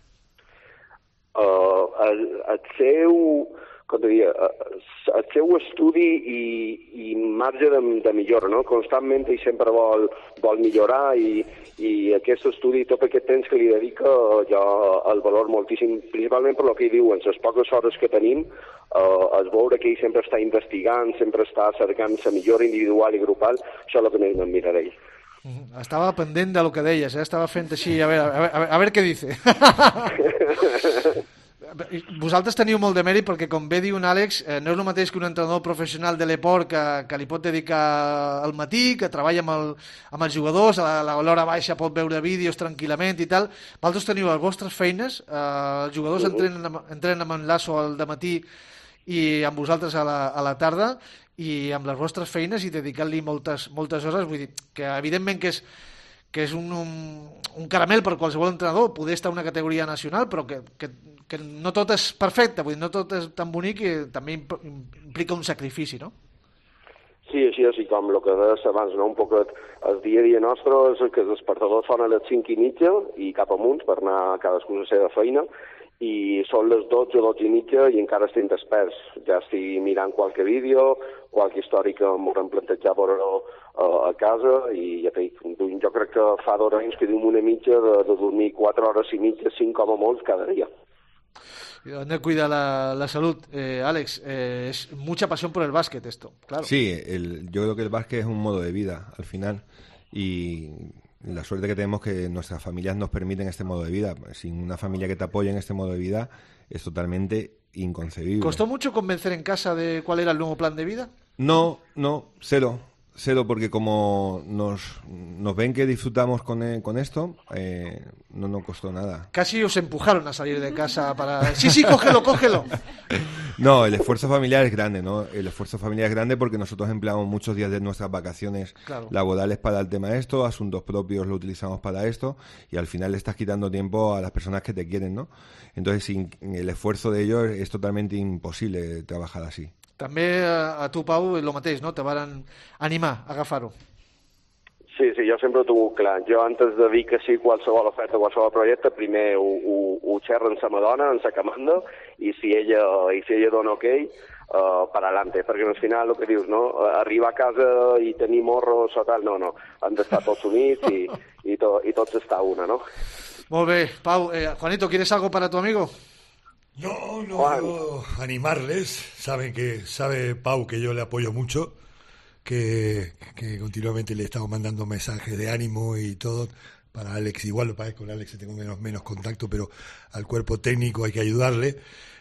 El seu... com diria, el seu estudi i marge de millora, no? Constantment ell sempre vol millorar i aquest estudi i tot aquest temps que li dedica jo el valor moltíssim, principalment per el que ell diu, en les poques hores que tenim, es veure que ell sempre està investigant, sempre està cercant la millora individual i grupal, això és el que més m'admira d'ell. Estava pendent de lo que deies, estava fent així, a veure què dice. Vosaltres teniu molt de mèrit perquè, com bé diu en Àlex, no és el mateix que un entrenador professional de l'Eport que li pot dedicar al matí, que treballa amb els jugadors, a l'hora baixa pot veure vídeos tranquil·lament i tal. Vosaltres teniu les vostres feines, els jugadors entrenen amb en Lasso al dematí i amb vosaltres a la tarda, i amb les vostres feines i dedicant-li moltes hores. Vull dir que evidentment que és un caramel per qualsevol entrenador poder estar a una categoria nacional, però que no tot és perfecte, vull dir, no tot és tan bonic i també implica un sacrifici, no? Sí, així com el que deies abans, no? Un poc el dia a dia nostre és que els despertadors són a les 5:30 i cap amunt per anar cadascú a la seva feina, i són les 12 o 12:30 i encara estem desperts. Ja estic mirant qualque vídeo, qualque història que m'ho hem plantejat veure a casa, i ja dic, jo crec que fa 2 anys que diu una mitja de dormir 4 hores i mitja, 5 com a molts cada dia. ¿Dónde cuida la salud? Àlex, es mucha pasión por el básquet esto, claro. Sí, yo creo que el básquet es un modo de vida al final, y la suerte que tenemos que nuestras familias nos permiten este modo de vida. Sin una familia que te apoye en este modo de vida es totalmente inconcebible. ¿Costó mucho convencer en casa de cuál era el nuevo plan de vida? No, cero, porque como nos ven que disfrutamos con esto, no nos costó nada. Casi os empujaron a salir de casa para... Sí, cógelo. No, el esfuerzo familiar es grande, ¿no? El esfuerzo familiar es grande porque nosotros empleamos muchos días de nuestras vacaciones laborales para el tema de esto, asuntos propios lo utilizamos para esto, y al final le estás quitando tiempo a las personas que te quieren, ¿no? Entonces, sin el esfuerzo de ellos es totalmente imposible trabajar así. També a tu, Pau, el mateix, no? Te van animar a agafar-ho. Sí, jo sempre ho tinc clar. Jo, antes de dir que sí qualsevol oferta, qualsevol projecte, primer ho xerro amb sa dona, amb sa comanda, i si ella dona ok, per adelante, perquè al final el que dius, no? Arribar a casa i tenir morros o tal, no. Han d'estar tots units i tots estar una, no? Molt bé. Pau, Juanito, ¿quieres algo para tu amigo? No, yo animarles, sabe Pau que yo le apoyo mucho, que continuamente le estamos mandando mensajes de ánimo y todo. Para Àlex, igual lo parece, con Àlex tengo menos contacto, pero al cuerpo técnico hay que ayudarle.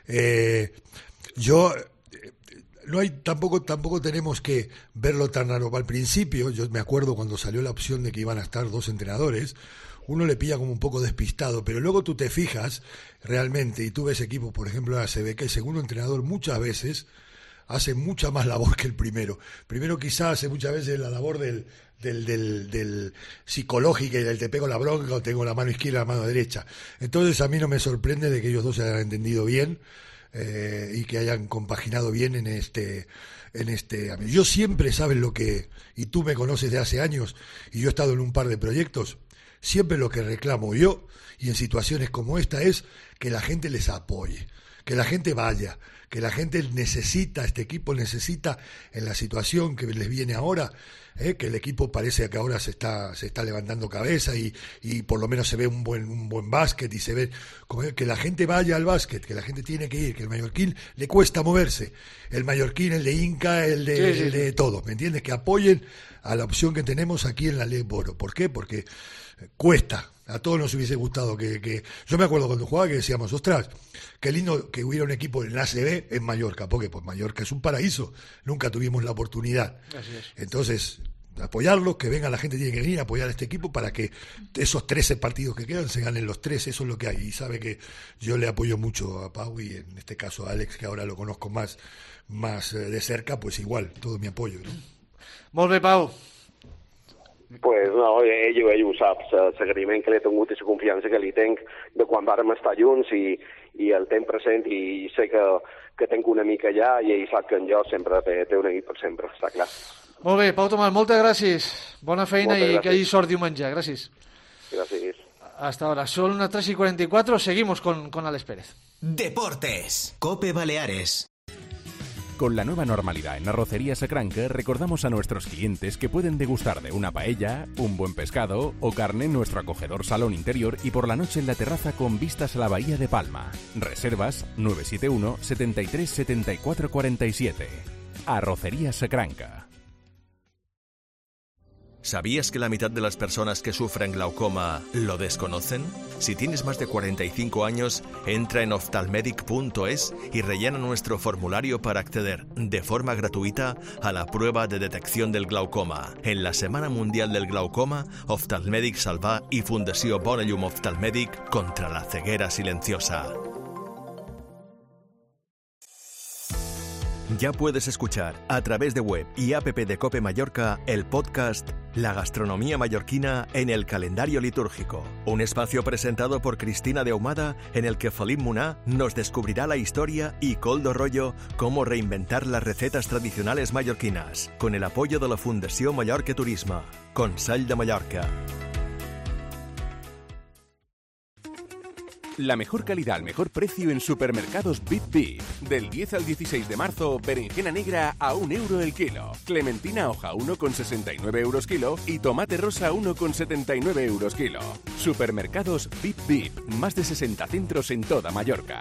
Tampoco tenemos que verlo tan raro. Al principio, yo me acuerdo cuando salió la opción de que iban a estar 2 entrenadores, uno le pilla como un poco despistado, pero luego tú te fijas realmente y tú ves equipos, por ejemplo, se ve que el segundo entrenador muchas veces hace mucha más labor que el primero. Primero quizás hace muchas veces la labor del psicológica y del te pego la bronca o tengo la mano izquierda y la mano derecha. Entonces a mí no me sorprende de que ellos dos se hayan entendido bien y que hayan compaginado bien en este. Yo siempre, sabes lo que, y tú me conoces de hace años y yo he estado en un par de proyectos, siempre lo que reclamo yo, y en situaciones como esta, es que la gente les apoye, que la gente vaya, que la gente necesita, este equipo necesita, en la situación que les viene ahora, que el equipo parece que ahora se está levantando cabeza y por lo menos se ve un buen básquet, y se ve que la gente vaya al básquet, que la gente tiene que ir, que el mallorquín le cuesta moverse, el mallorquín, el de Inca, el de todos, ¿me entiendes? Que apoyen a la opción que tenemos aquí en la Les Bolo. ¿Por qué? Porque cuesta, A todos nos hubiese gustado que... Yo me acuerdo cuando jugaba que decíamos, ostras, qué lindo que hubiera un equipo en la ACB en Mallorca, porque pues Mallorca es un paraíso, nunca tuvimos la oportunidad. Así es. Entonces, apoyarlos, que venga la gente, tiene que venir a apoyar a este equipo para que esos 13 partidos que quedan se ganen los 13, eso es lo que hay. Y sabe que yo le apoyo mucho a Pau y en este caso a Àlex, que ahora lo conozco más de cerca, pues igual, todo mi apoyo, ¿no? Molt bé, Pau. Pues no, ell ho sap, l'agraïment que li he tingut i la confiança que li tenc de quan vàrem estar junts i el temps present, i sé que tenc una mica allà i ell sap que en jo sempre té un amic per sempre, està clar. Molt bé, Pau Tomàs, moltes gràcies. Bona feina i que hi sort diumenge. Gràcies. Gràcies. Hasta ahora. Son las 3:44. Seguimos con Alex Pérez. Deportes. COPE Baleares. Con la nueva normalidad en Arrocería Sacranca, recordamos a nuestros clientes que pueden degustar de una paella, un buen pescado o carne en nuestro acogedor salón interior y por la noche en la terraza con vistas a la bahía de Palma. Reservas 971 73 74 47. Arrocería Sacranca. ¿Sabías que la mitad de las personas que sufren glaucoma lo desconocen? Si tienes más de 45 años, entra en oftalmedic.es y rellena nuestro formulario para acceder de forma gratuita a la prueba de detección del glaucoma. En la Semana Mundial del Glaucoma, Oftalmedic Salvà y Fundació Bona Llum Oftalmèdic contra la ceguera silenciosa. Ya puedes escuchar a través de web y app de COPE Mallorca el podcast La gastronomía mallorquina en el calendario litúrgico. Un espacio presentado por Cristina de Ahumada en el que Felip Muná nos descubrirá la historia y Coldo Rollo cómo reinventar las recetas tradicionales mallorquinas, con el apoyo de la Fundació Mallorca Turisme, Consell de Mallorca. La mejor calidad al mejor precio en supermercados Bip Bip. Del 10 al 16 de marzo, berenjena negra a €1 el kilo. Clementina hoja 1,69 euros kilo y tomate rosa 1,79 euros kilo. Supermercados Bip Bip. Más de 60 centros en toda Mallorca.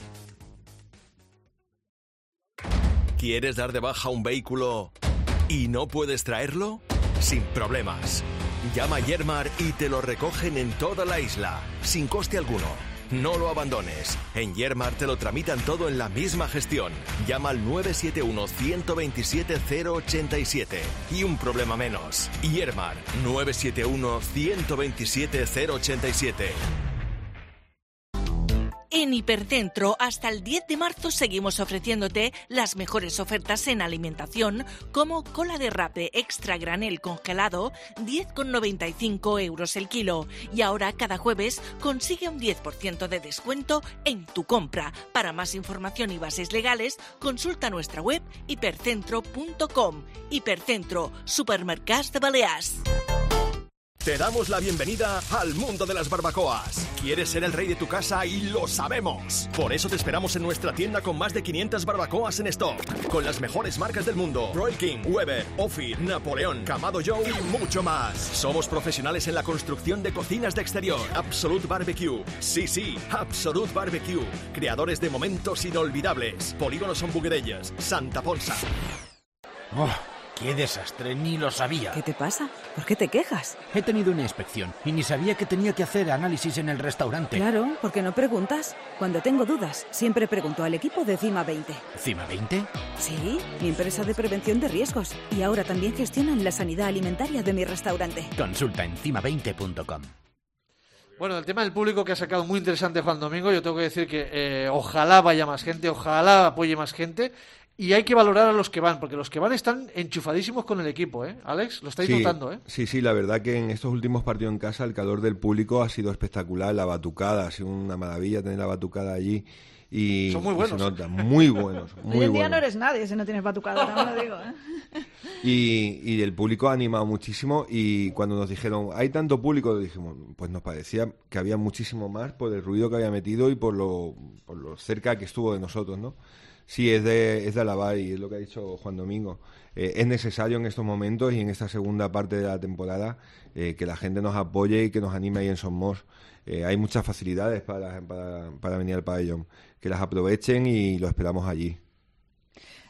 ¿Quieres dar de baja un vehículo y no puedes traerlo? Sin problemas. Llama a Yermar y te lo recogen en toda la isla, sin coste alguno. No lo abandones. En Yermar te lo tramitan todo en la misma gestión. Llama al 971 127 087 y un problema menos. Yermar 971 127 087. En Hipercentro, hasta el 10 de marzo seguimos ofreciéndote las mejores ofertas en alimentación, como cola de rape extra granel congelado, 10,95 euros el kilo. Y ahora, cada jueves, consigue un 10% de descuento en tu compra. Para más información y bases legales, consulta nuestra web hipercentro.com. Hipercentro, Supermercats de Balears. Te damos la bienvenida al mundo de las barbacoas. ¿Quieres ser el rey de tu casa? Y lo sabemos. Por eso te esperamos en nuestra tienda con más de 500 barbacoas en stock. Con las mejores marcas del mundo. Royal King, Weber, Ophir, Napoleón, Kamado Joe y mucho más. Somos profesionales en la construcción de cocinas de exterior. Absolute Barbecue. Sí, Absolute Barbecue. Creadores de momentos inolvidables. Polígono Son Buguerelles, Santa Ponsa. Oh, ¡qué desastre! Ni lo sabía. ¿Qué te pasa? ¿Por qué te quejas? He tenido una inspección y ni sabía que tenía que hacer análisis en el restaurante. Claro, ¿por qué no preguntas? Cuando tengo dudas, siempre pregunto al equipo de CIMA 20. ¿CIMA 20? Sí, mi empresa de prevención de riesgos. Y ahora también gestionan la sanidad alimentaria de mi restaurante. Consulta en cima20.com. Bueno, el tema del público que ha sacado muy interesante Juan Domingo. Yo tengo que decir que ojalá vaya más gente, ojalá apoye más gente. Y hay que valorar a los que van, porque los que van están enchufadísimos con el equipo, ¿eh? Alex, lo estáis notando, ¿eh? Sí, la verdad que en estos últimos partidos en casa el calor del público ha sido espectacular, la batucada, ha sido una maravilla tener la batucada allí. Y son muy buenos. Se nota, muy buenos. Hoy en día no eres nadie si no tienes batucada, también lo digo, ¿eh? Y el público ha animado muchísimo y cuando nos dijeron, hay tanto público, dijimos, pues nos parecía que había muchísimo más por el ruido que había metido y por lo cerca que estuvo de nosotros, ¿no? Sí, es de alabar y es lo que ha dicho Juan Domingo. Es necesario en estos momentos y en esta segunda parte de la temporada que la gente nos apoye y que nos anime ahí en Somos. Hay muchas facilidades para venir al pabellón. Que las aprovechen y lo esperamos allí.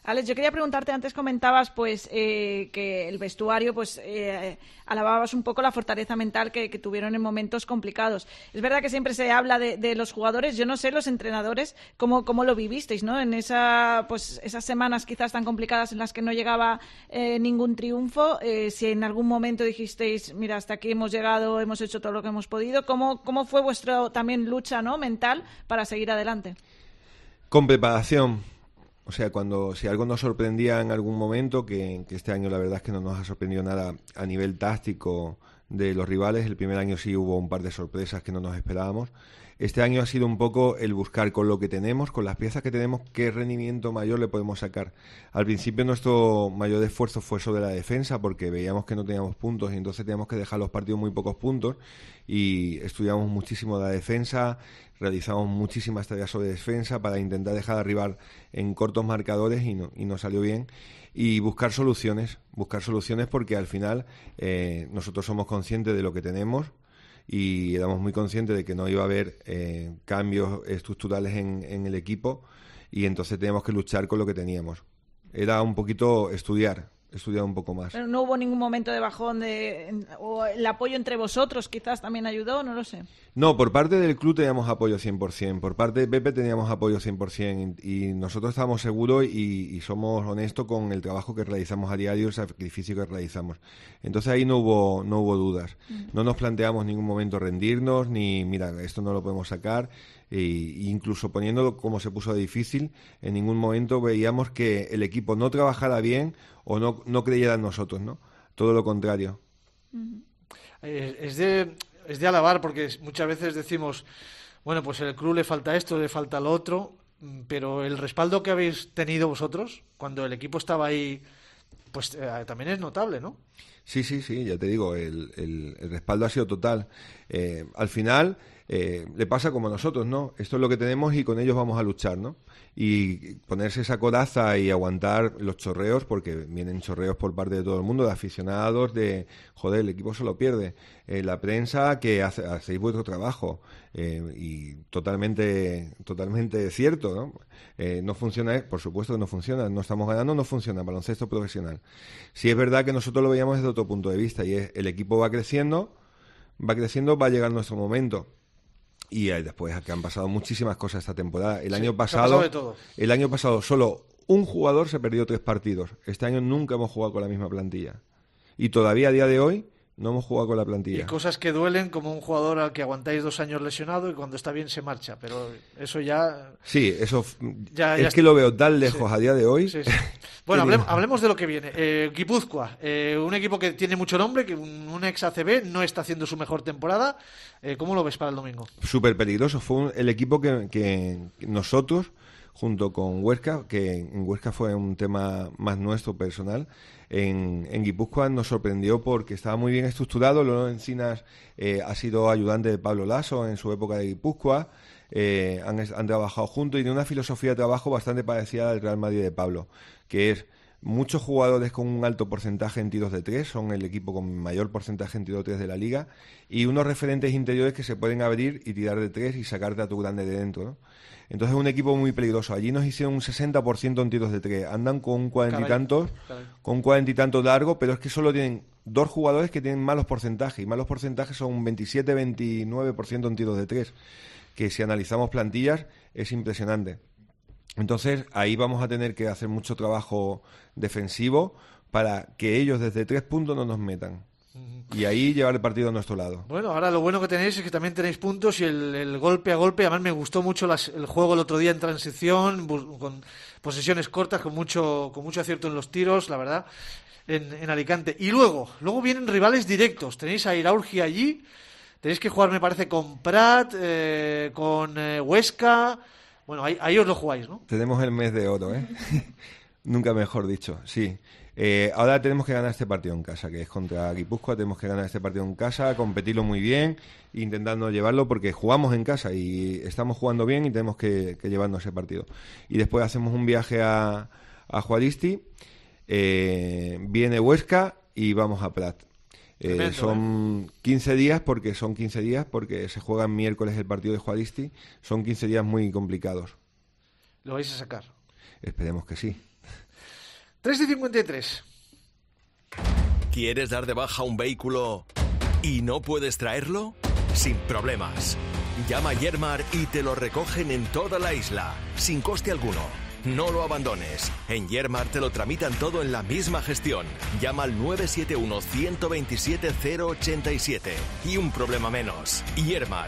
Alex, yo quería preguntarte, antes comentabas pues que el vestuario, pues alababas un poco la fortaleza mental que tuvieron en momentos complicados. Es verdad que siempre se habla de los jugadores, yo no sé, los entrenadores, cómo lo vivisteis, ¿no? En esas semanas quizás tan complicadas en las que no llegaba ningún triunfo, si en algún momento dijisteis, mira, hasta aquí hemos llegado, hemos hecho todo lo que hemos podido, ¿cómo fue vuestra también lucha, ¿no?, mental para seguir adelante? Con preparación. O sea, si algo nos sorprendía en algún momento, que este año la verdad es que no nos ha sorprendido nada a nivel táctico de los rivales. El primer año sí hubo un par de sorpresas que no nos esperábamos. Este año ha sido un poco el buscar con lo que tenemos, con las piezas que tenemos, qué rendimiento mayor le podemos sacar. Al principio nuestro mayor esfuerzo fue sobre la defensa, porque veíamos que no teníamos puntos y entonces teníamos que dejar los partidos muy pocos puntos, y estudiamos muchísimo la defensa, realizamos muchísimas tareas sobre defensa para intentar dejar al rival en cortos marcadores y no salió bien. Y buscar soluciones porque al final nosotros somos conscientes de lo que tenemos y éramos muy conscientes de que no iba a haber cambios estructurales en el equipo, y entonces teníamos que luchar con lo que teníamos. Era un poquito estudiar un poco más. Pero no hubo ningún momento de bajón o el apoyo entre vosotros quizás también ayudó, no lo sé. No, por parte del club teníamos apoyo 100%, por parte de Pepe teníamos apoyo 100%, y nosotros estábamos seguros y somos honestos con el trabajo que realizamos a diario, el sacrificio que realizamos. Entonces ahí no hubo dudas. No nos planteamos en ningún momento rendirnos, ni mira, esto no lo podemos sacar. Incluso poniéndolo como se puso difícil, en ningún momento veíamos que el equipo no trabajara bien o no creyera en nosotros, ¿no? Todo lo contrario. Es de alabar, porque muchas veces decimos, bueno, pues al club le falta esto, le falta lo otro, pero el respaldo que habéis tenido vosotros cuando el equipo estaba ahí, pues también es notable, ¿no? Sí, ya te digo, el respaldo ha sido total. Al final le pasa como a nosotros, ¿no? Esto es lo que tenemos y con ellos vamos a luchar, ¿no? Y ponerse esa coraza y aguantar los chorreos, porque vienen chorreos por parte de todo el mundo, de aficionados, de joder, el equipo se lo pierde. La prensa, que hacéis vuestro trabajo, y totalmente cierto, ¿no? No funciona, por supuesto que no funciona, no estamos ganando, no funciona baloncesto profesional. Sí es verdad que nosotros lo veíamos desde otro punto de vista, y es el equipo va creciendo, va a llegar nuestro momento. Y después que han pasado muchísimas cosas esta temporada. El año pasado solo un jugador se perdió 3 partidos. Este año nunca hemos jugado con la misma plantilla. Y todavía a día de hoy no hemos jugado con la plantilla. Y cosas que duelen, como un jugador al que aguantáis 2 años lesionado y cuando está bien se marcha. Pero eso ya... Sí, eso ya es que lo veo tan lejos a día de hoy. Sí. Bueno, hablemos de lo que viene. Guipúzcoa, un equipo que tiene mucho nombre, que un ex ACB, no está haciendo su mejor temporada. ¿Cómo lo ves para el domingo? Súper peligroso. Fue el equipo que nosotros, junto con Huesca, que en Huesca fue un tema más nuestro, personal, en Guipúzcoa nos sorprendió porque estaba muy bien estructurado. Lolo Encinas ha sido ayudante de Pablo Lasso en su época de Guipúzcoa. Han trabajado juntos y tiene una filosofía de trabajo bastante parecida al Real Madrid de Pablo, que es muchos jugadores con un alto porcentaje en tiros de 3, son el equipo con mayor porcentaje en tiros de 3 de la liga, y unos referentes interiores que se pueden abrir y tirar de 3 y sacarte a tu grande de dentro, ¿no? Entonces es un equipo muy peligroso. Allí nos hicieron un 60% en tiros de 3, andan con un 40 y tantos largo, pero es que solo tienen 2 jugadores que tienen malos porcentajes, y malos porcentajes son un 27-29% en tiros de 3, que si analizamos plantillas es impresionante. Entonces ahí vamos a tener que hacer mucho trabajo defensivo para que ellos desde 3 puntos no nos metan. Y ahí llevar el partido a nuestro lado. Bueno, ahora lo bueno que tenéis es que también tenéis puntos y el golpe a golpe. Además me gustó mucho el juego el otro día en transición, con posesiones cortas, con mucho acierto en los tiros, la verdad, en Alicante. Y luego vienen rivales directos. Tenéis a Iraurgi allí, tenéis que jugar, me parece, con Prat, con Huesca. Bueno, ahí os lo jugáis, ¿no? Tenemos el mes de oro, ¿eh? Nunca mejor dicho, sí. Ahora tenemos que ganar este partido en casa, que es contra Guipúzcoa. Tenemos que ganar este partido en casa, competirlo muy bien, intentando llevarlo, porque jugamos en casa y estamos jugando bien y tenemos que llevarnos ese partido. Y después hacemos un viaje a Juaristi, viene Huesca y vamos a Prat. Son 15 días porque se juega miércoles el partido de Juaristi. Son 15 días muy complicados. ¿Lo vais a sacar? Esperemos que sí. 3:53. ¿Quieres dar de baja un vehículo y no puedes traerlo? Sin problemas. Llama a Yermar y te lo recogen en toda la isla, sin coste alguno. No lo abandones. En Yermar te lo tramitan todo en la misma gestión. Llama al 971-127-087 y un problema menos. Yermar,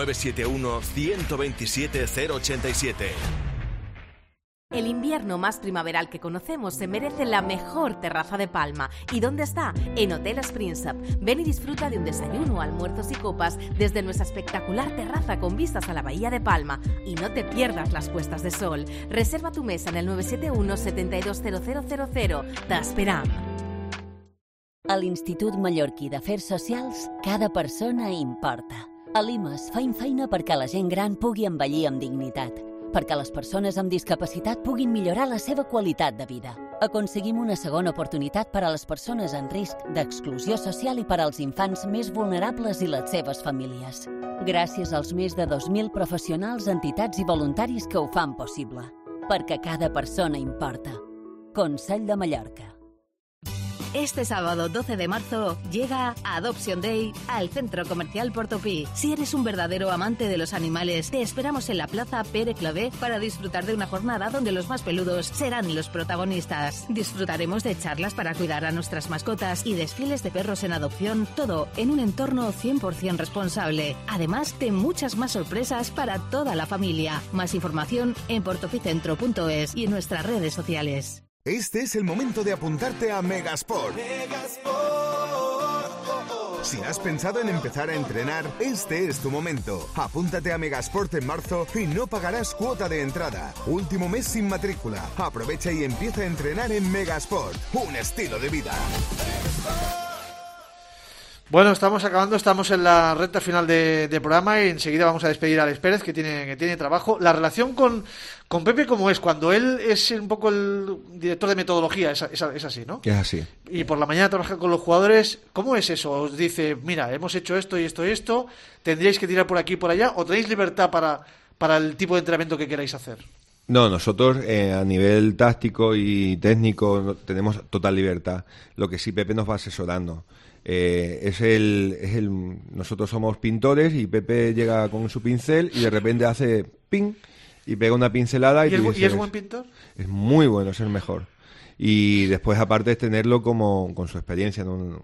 971-127-087. El invierno más primaveral que conocemos se merece la mejor terraza de Palma. ¿Y dónde está? En Hoteles Príncep. Ven y disfruta de un desayuno, almuerzos y copas desde nuestra espectacular terraza con vistas a la bahía de Palma. Y no te pierdas las puestas de sol. Reserva tu mesa en el 971 720000. T'esperam. A l'Institut Mallorquí d'Afers Socials, cada persona importa. A l'IMAS fem feina perquè la gent gran pugui envellir amb dignitat, perquè les persones amb discapacitat puguin millorar la seva qualitat de vida. Aconseguim una segona oportunitat per a les persones en risc d'exclusió social i per als infants més vulnerables i les seves famílies. Gràcies als més de 2.000 professionals, entitats i voluntaris que ho fan possible. Perquè cada persona importa. Consell de Mallorca. Este sábado 12 de marzo llega Adoption Day al Centro Comercial Portopí. Si eres un verdadero amante de los animales, te esperamos en la Plaza Pere Clavé para disfrutar de una jornada donde los más peludos serán los protagonistas. Disfrutaremos de charlas para cuidar a nuestras mascotas y desfiles de perros en adopción, todo en un entorno 100% responsable. Además de muchas más sorpresas para toda la familia. Más información en portopicentro.es y en nuestras redes sociales. Este es el momento de apuntarte a Megasport. Si has pensado en empezar a entrenar, este es tu momento. Apúntate a Megasport en marzo y no pagarás cuota de entrada. Último mes sin matrícula. Aprovecha y empieza a entrenar en Megasport. Un estilo de vida. Bueno, estamos acabando, estamos en la recta final de programa y enseguida vamos a despedir a Alex Pérez, que tiene trabajo. La relación con Pepe, ¿cómo es? Cuando él es un poco el director de metodología, es así, ¿no? Es así. Y por la mañana trabaja con los jugadores, ¿cómo es eso? ¿Os dice, mira, hemos hecho esto y esto y esto, tendríais que tirar por aquí y por allá, o tenéis libertad para el tipo de entrenamiento que queráis hacer? No, nosotros a nivel táctico y técnico tenemos total libertad. Lo que sí, Pepe nos va asesorando. Nosotros somos pintores y Pepe llega con su pincel y de repente hace ping y pega una pincelada. ¿Y es buen pintor? Es muy bueno, es el mejor. Y después, aparte, es tenerlo como con su experiencia, ¿no?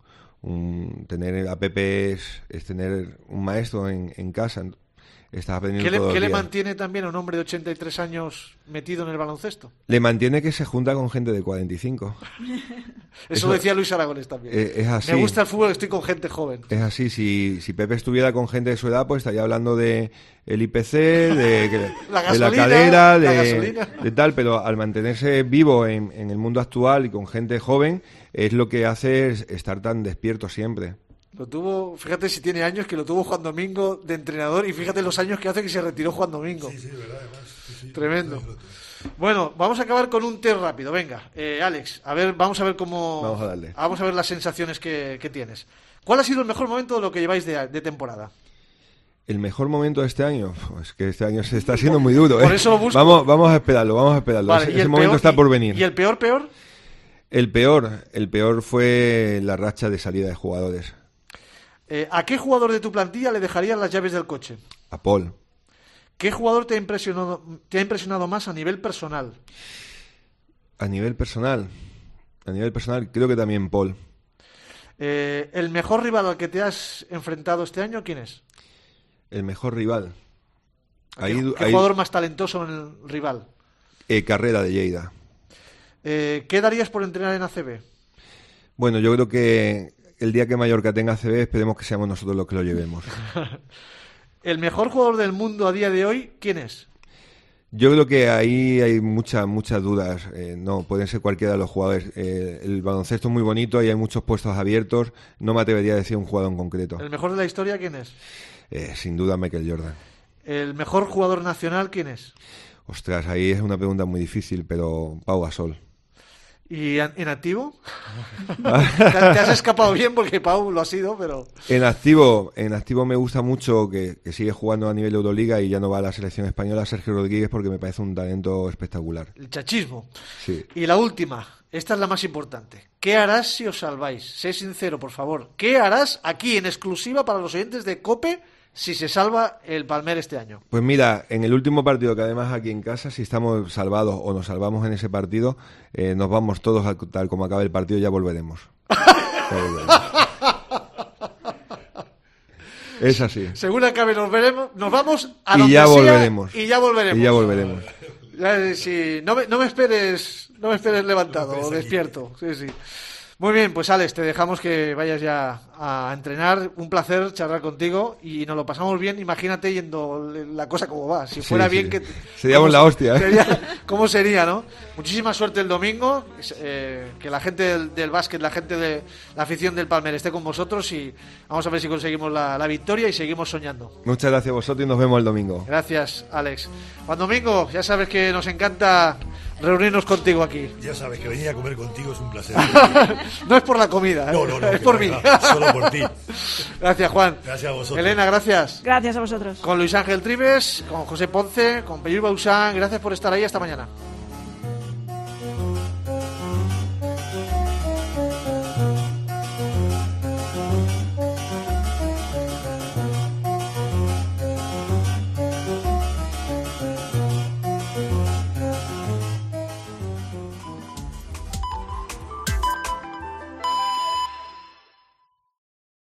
Tener a Pepe es tener un maestro en casa. Estás aprendiendo ¿Qué le mantiene también a un hombre de 83 años metido en el baloncesto? Le mantiene que se junta con gente de 45. Eso lo decía Luis Aragonés también. Es así. Me gusta el fútbol, estoy con gente joven. Es así. Si Pepe estuviera con gente de su edad, pues estaría hablando de el IPC, de la cadera, de tal, pero al mantenerse vivo en el mundo actual y con gente joven, es lo que hace es estar tan despierto siempre. Lo tuvo, fíjate si tiene años, que lo tuvo Juan Domingo de entrenador, y fíjate los años que hace que se retiró Juan Domingo. Sí, verdad, además. Sí, tremendo. Bueno, vamos a acabar con un test rápido. Venga, Alex, vamos a ver cómo... Vamos a ver las sensaciones que tienes. ¿Cuál ha sido el mejor momento de lo que lleváis de temporada? ¿El mejor momento de este año? Pues que este año se está haciendo muy duro. Por eso lo busco. Vamos a esperarlo. Vale, ese momento está por venir. ¿Y el peor? El peor fue la racha de salida de jugadores. ¿A qué jugador de tu plantilla le dejarías las llaves del coche? A Paul. ¿Qué jugador te ha impresionado más a nivel personal? A nivel personal creo que también Paul. ¿El mejor rival al que te has enfrentado este año, quién es? El mejor rival. ¿Qué jugador más talentoso en el rival? Carrera de Lleida. ¿Qué darías por entrenar en ACB? Bueno, yo creo que el día que Mallorca tenga ACB, esperemos que seamos nosotros los que lo llevemos. ¿El mejor jugador del mundo a día de hoy, quién es? Yo creo que ahí hay muchas dudas. No, pueden ser cualquiera de los jugadores. El baloncesto es muy bonito y hay muchos puestos abiertos. No me atrevería a decir un jugador en concreto. ¿El mejor de la historia, quién es? Sin duda, Michael Jordan. ¿El mejor jugador nacional, quién es? Ostras, ahí es una pregunta muy difícil, pero Pau Gasol. ¿Y en activo? Te has escapado bien porque Pau lo ha sido, pero... En activo me gusta mucho que sigue jugando a nivel de Euroliga y ya no va a la selección española, Sergio Rodríguez, porque me parece un talento espectacular. El chachismo. Sí. Y la última, esta es la más importante. ¿Qué harás si os salváis? Sé sincero, por favor. ¿Qué harás aquí en exclusiva para los oyentes de COPE si se salva el Palmer este año? Pues mira, en el último partido, que además aquí en casa, si estamos salvados o nos salvamos en ese partido, nos vamos todos tal como acabe el partido, ya volveremos. Es así. Según acabe nos vamos a donde y ya sea volveremos. Y ya volveremos. Y ya volveremos. Sí, no me esperes levantado o despierto. Sí. Muy bien, pues Alex, te dejamos que vayas ya a entrenar. Un placer charlar contigo y nos lo pasamos bien. Imagínate yendo la cosa como va. Si fuera bien que... Seríamos la hostia, ¿Cómo sería, no? Muchísima suerte el domingo. Que la gente del básquet, la gente de la afición del Palmer esté con vosotros y vamos a ver si conseguimos la victoria y seguimos soñando. Muchas gracias a vosotros y nos vemos el domingo. Gracias, Alex. Juan Domingo, ya sabes que nos encanta reunirnos contigo aquí. Ya sabes que venir a comer contigo es un placer. No es por la comida, no, es por mí. Solo por ti. Gracias, Juan. Gracias a vosotros. Elena, gracias. Gracias a vosotros. Con Luis Ángel Tribes, con José Ponce, con Peyur Bausán, gracias por estar ahí. Hasta mañana.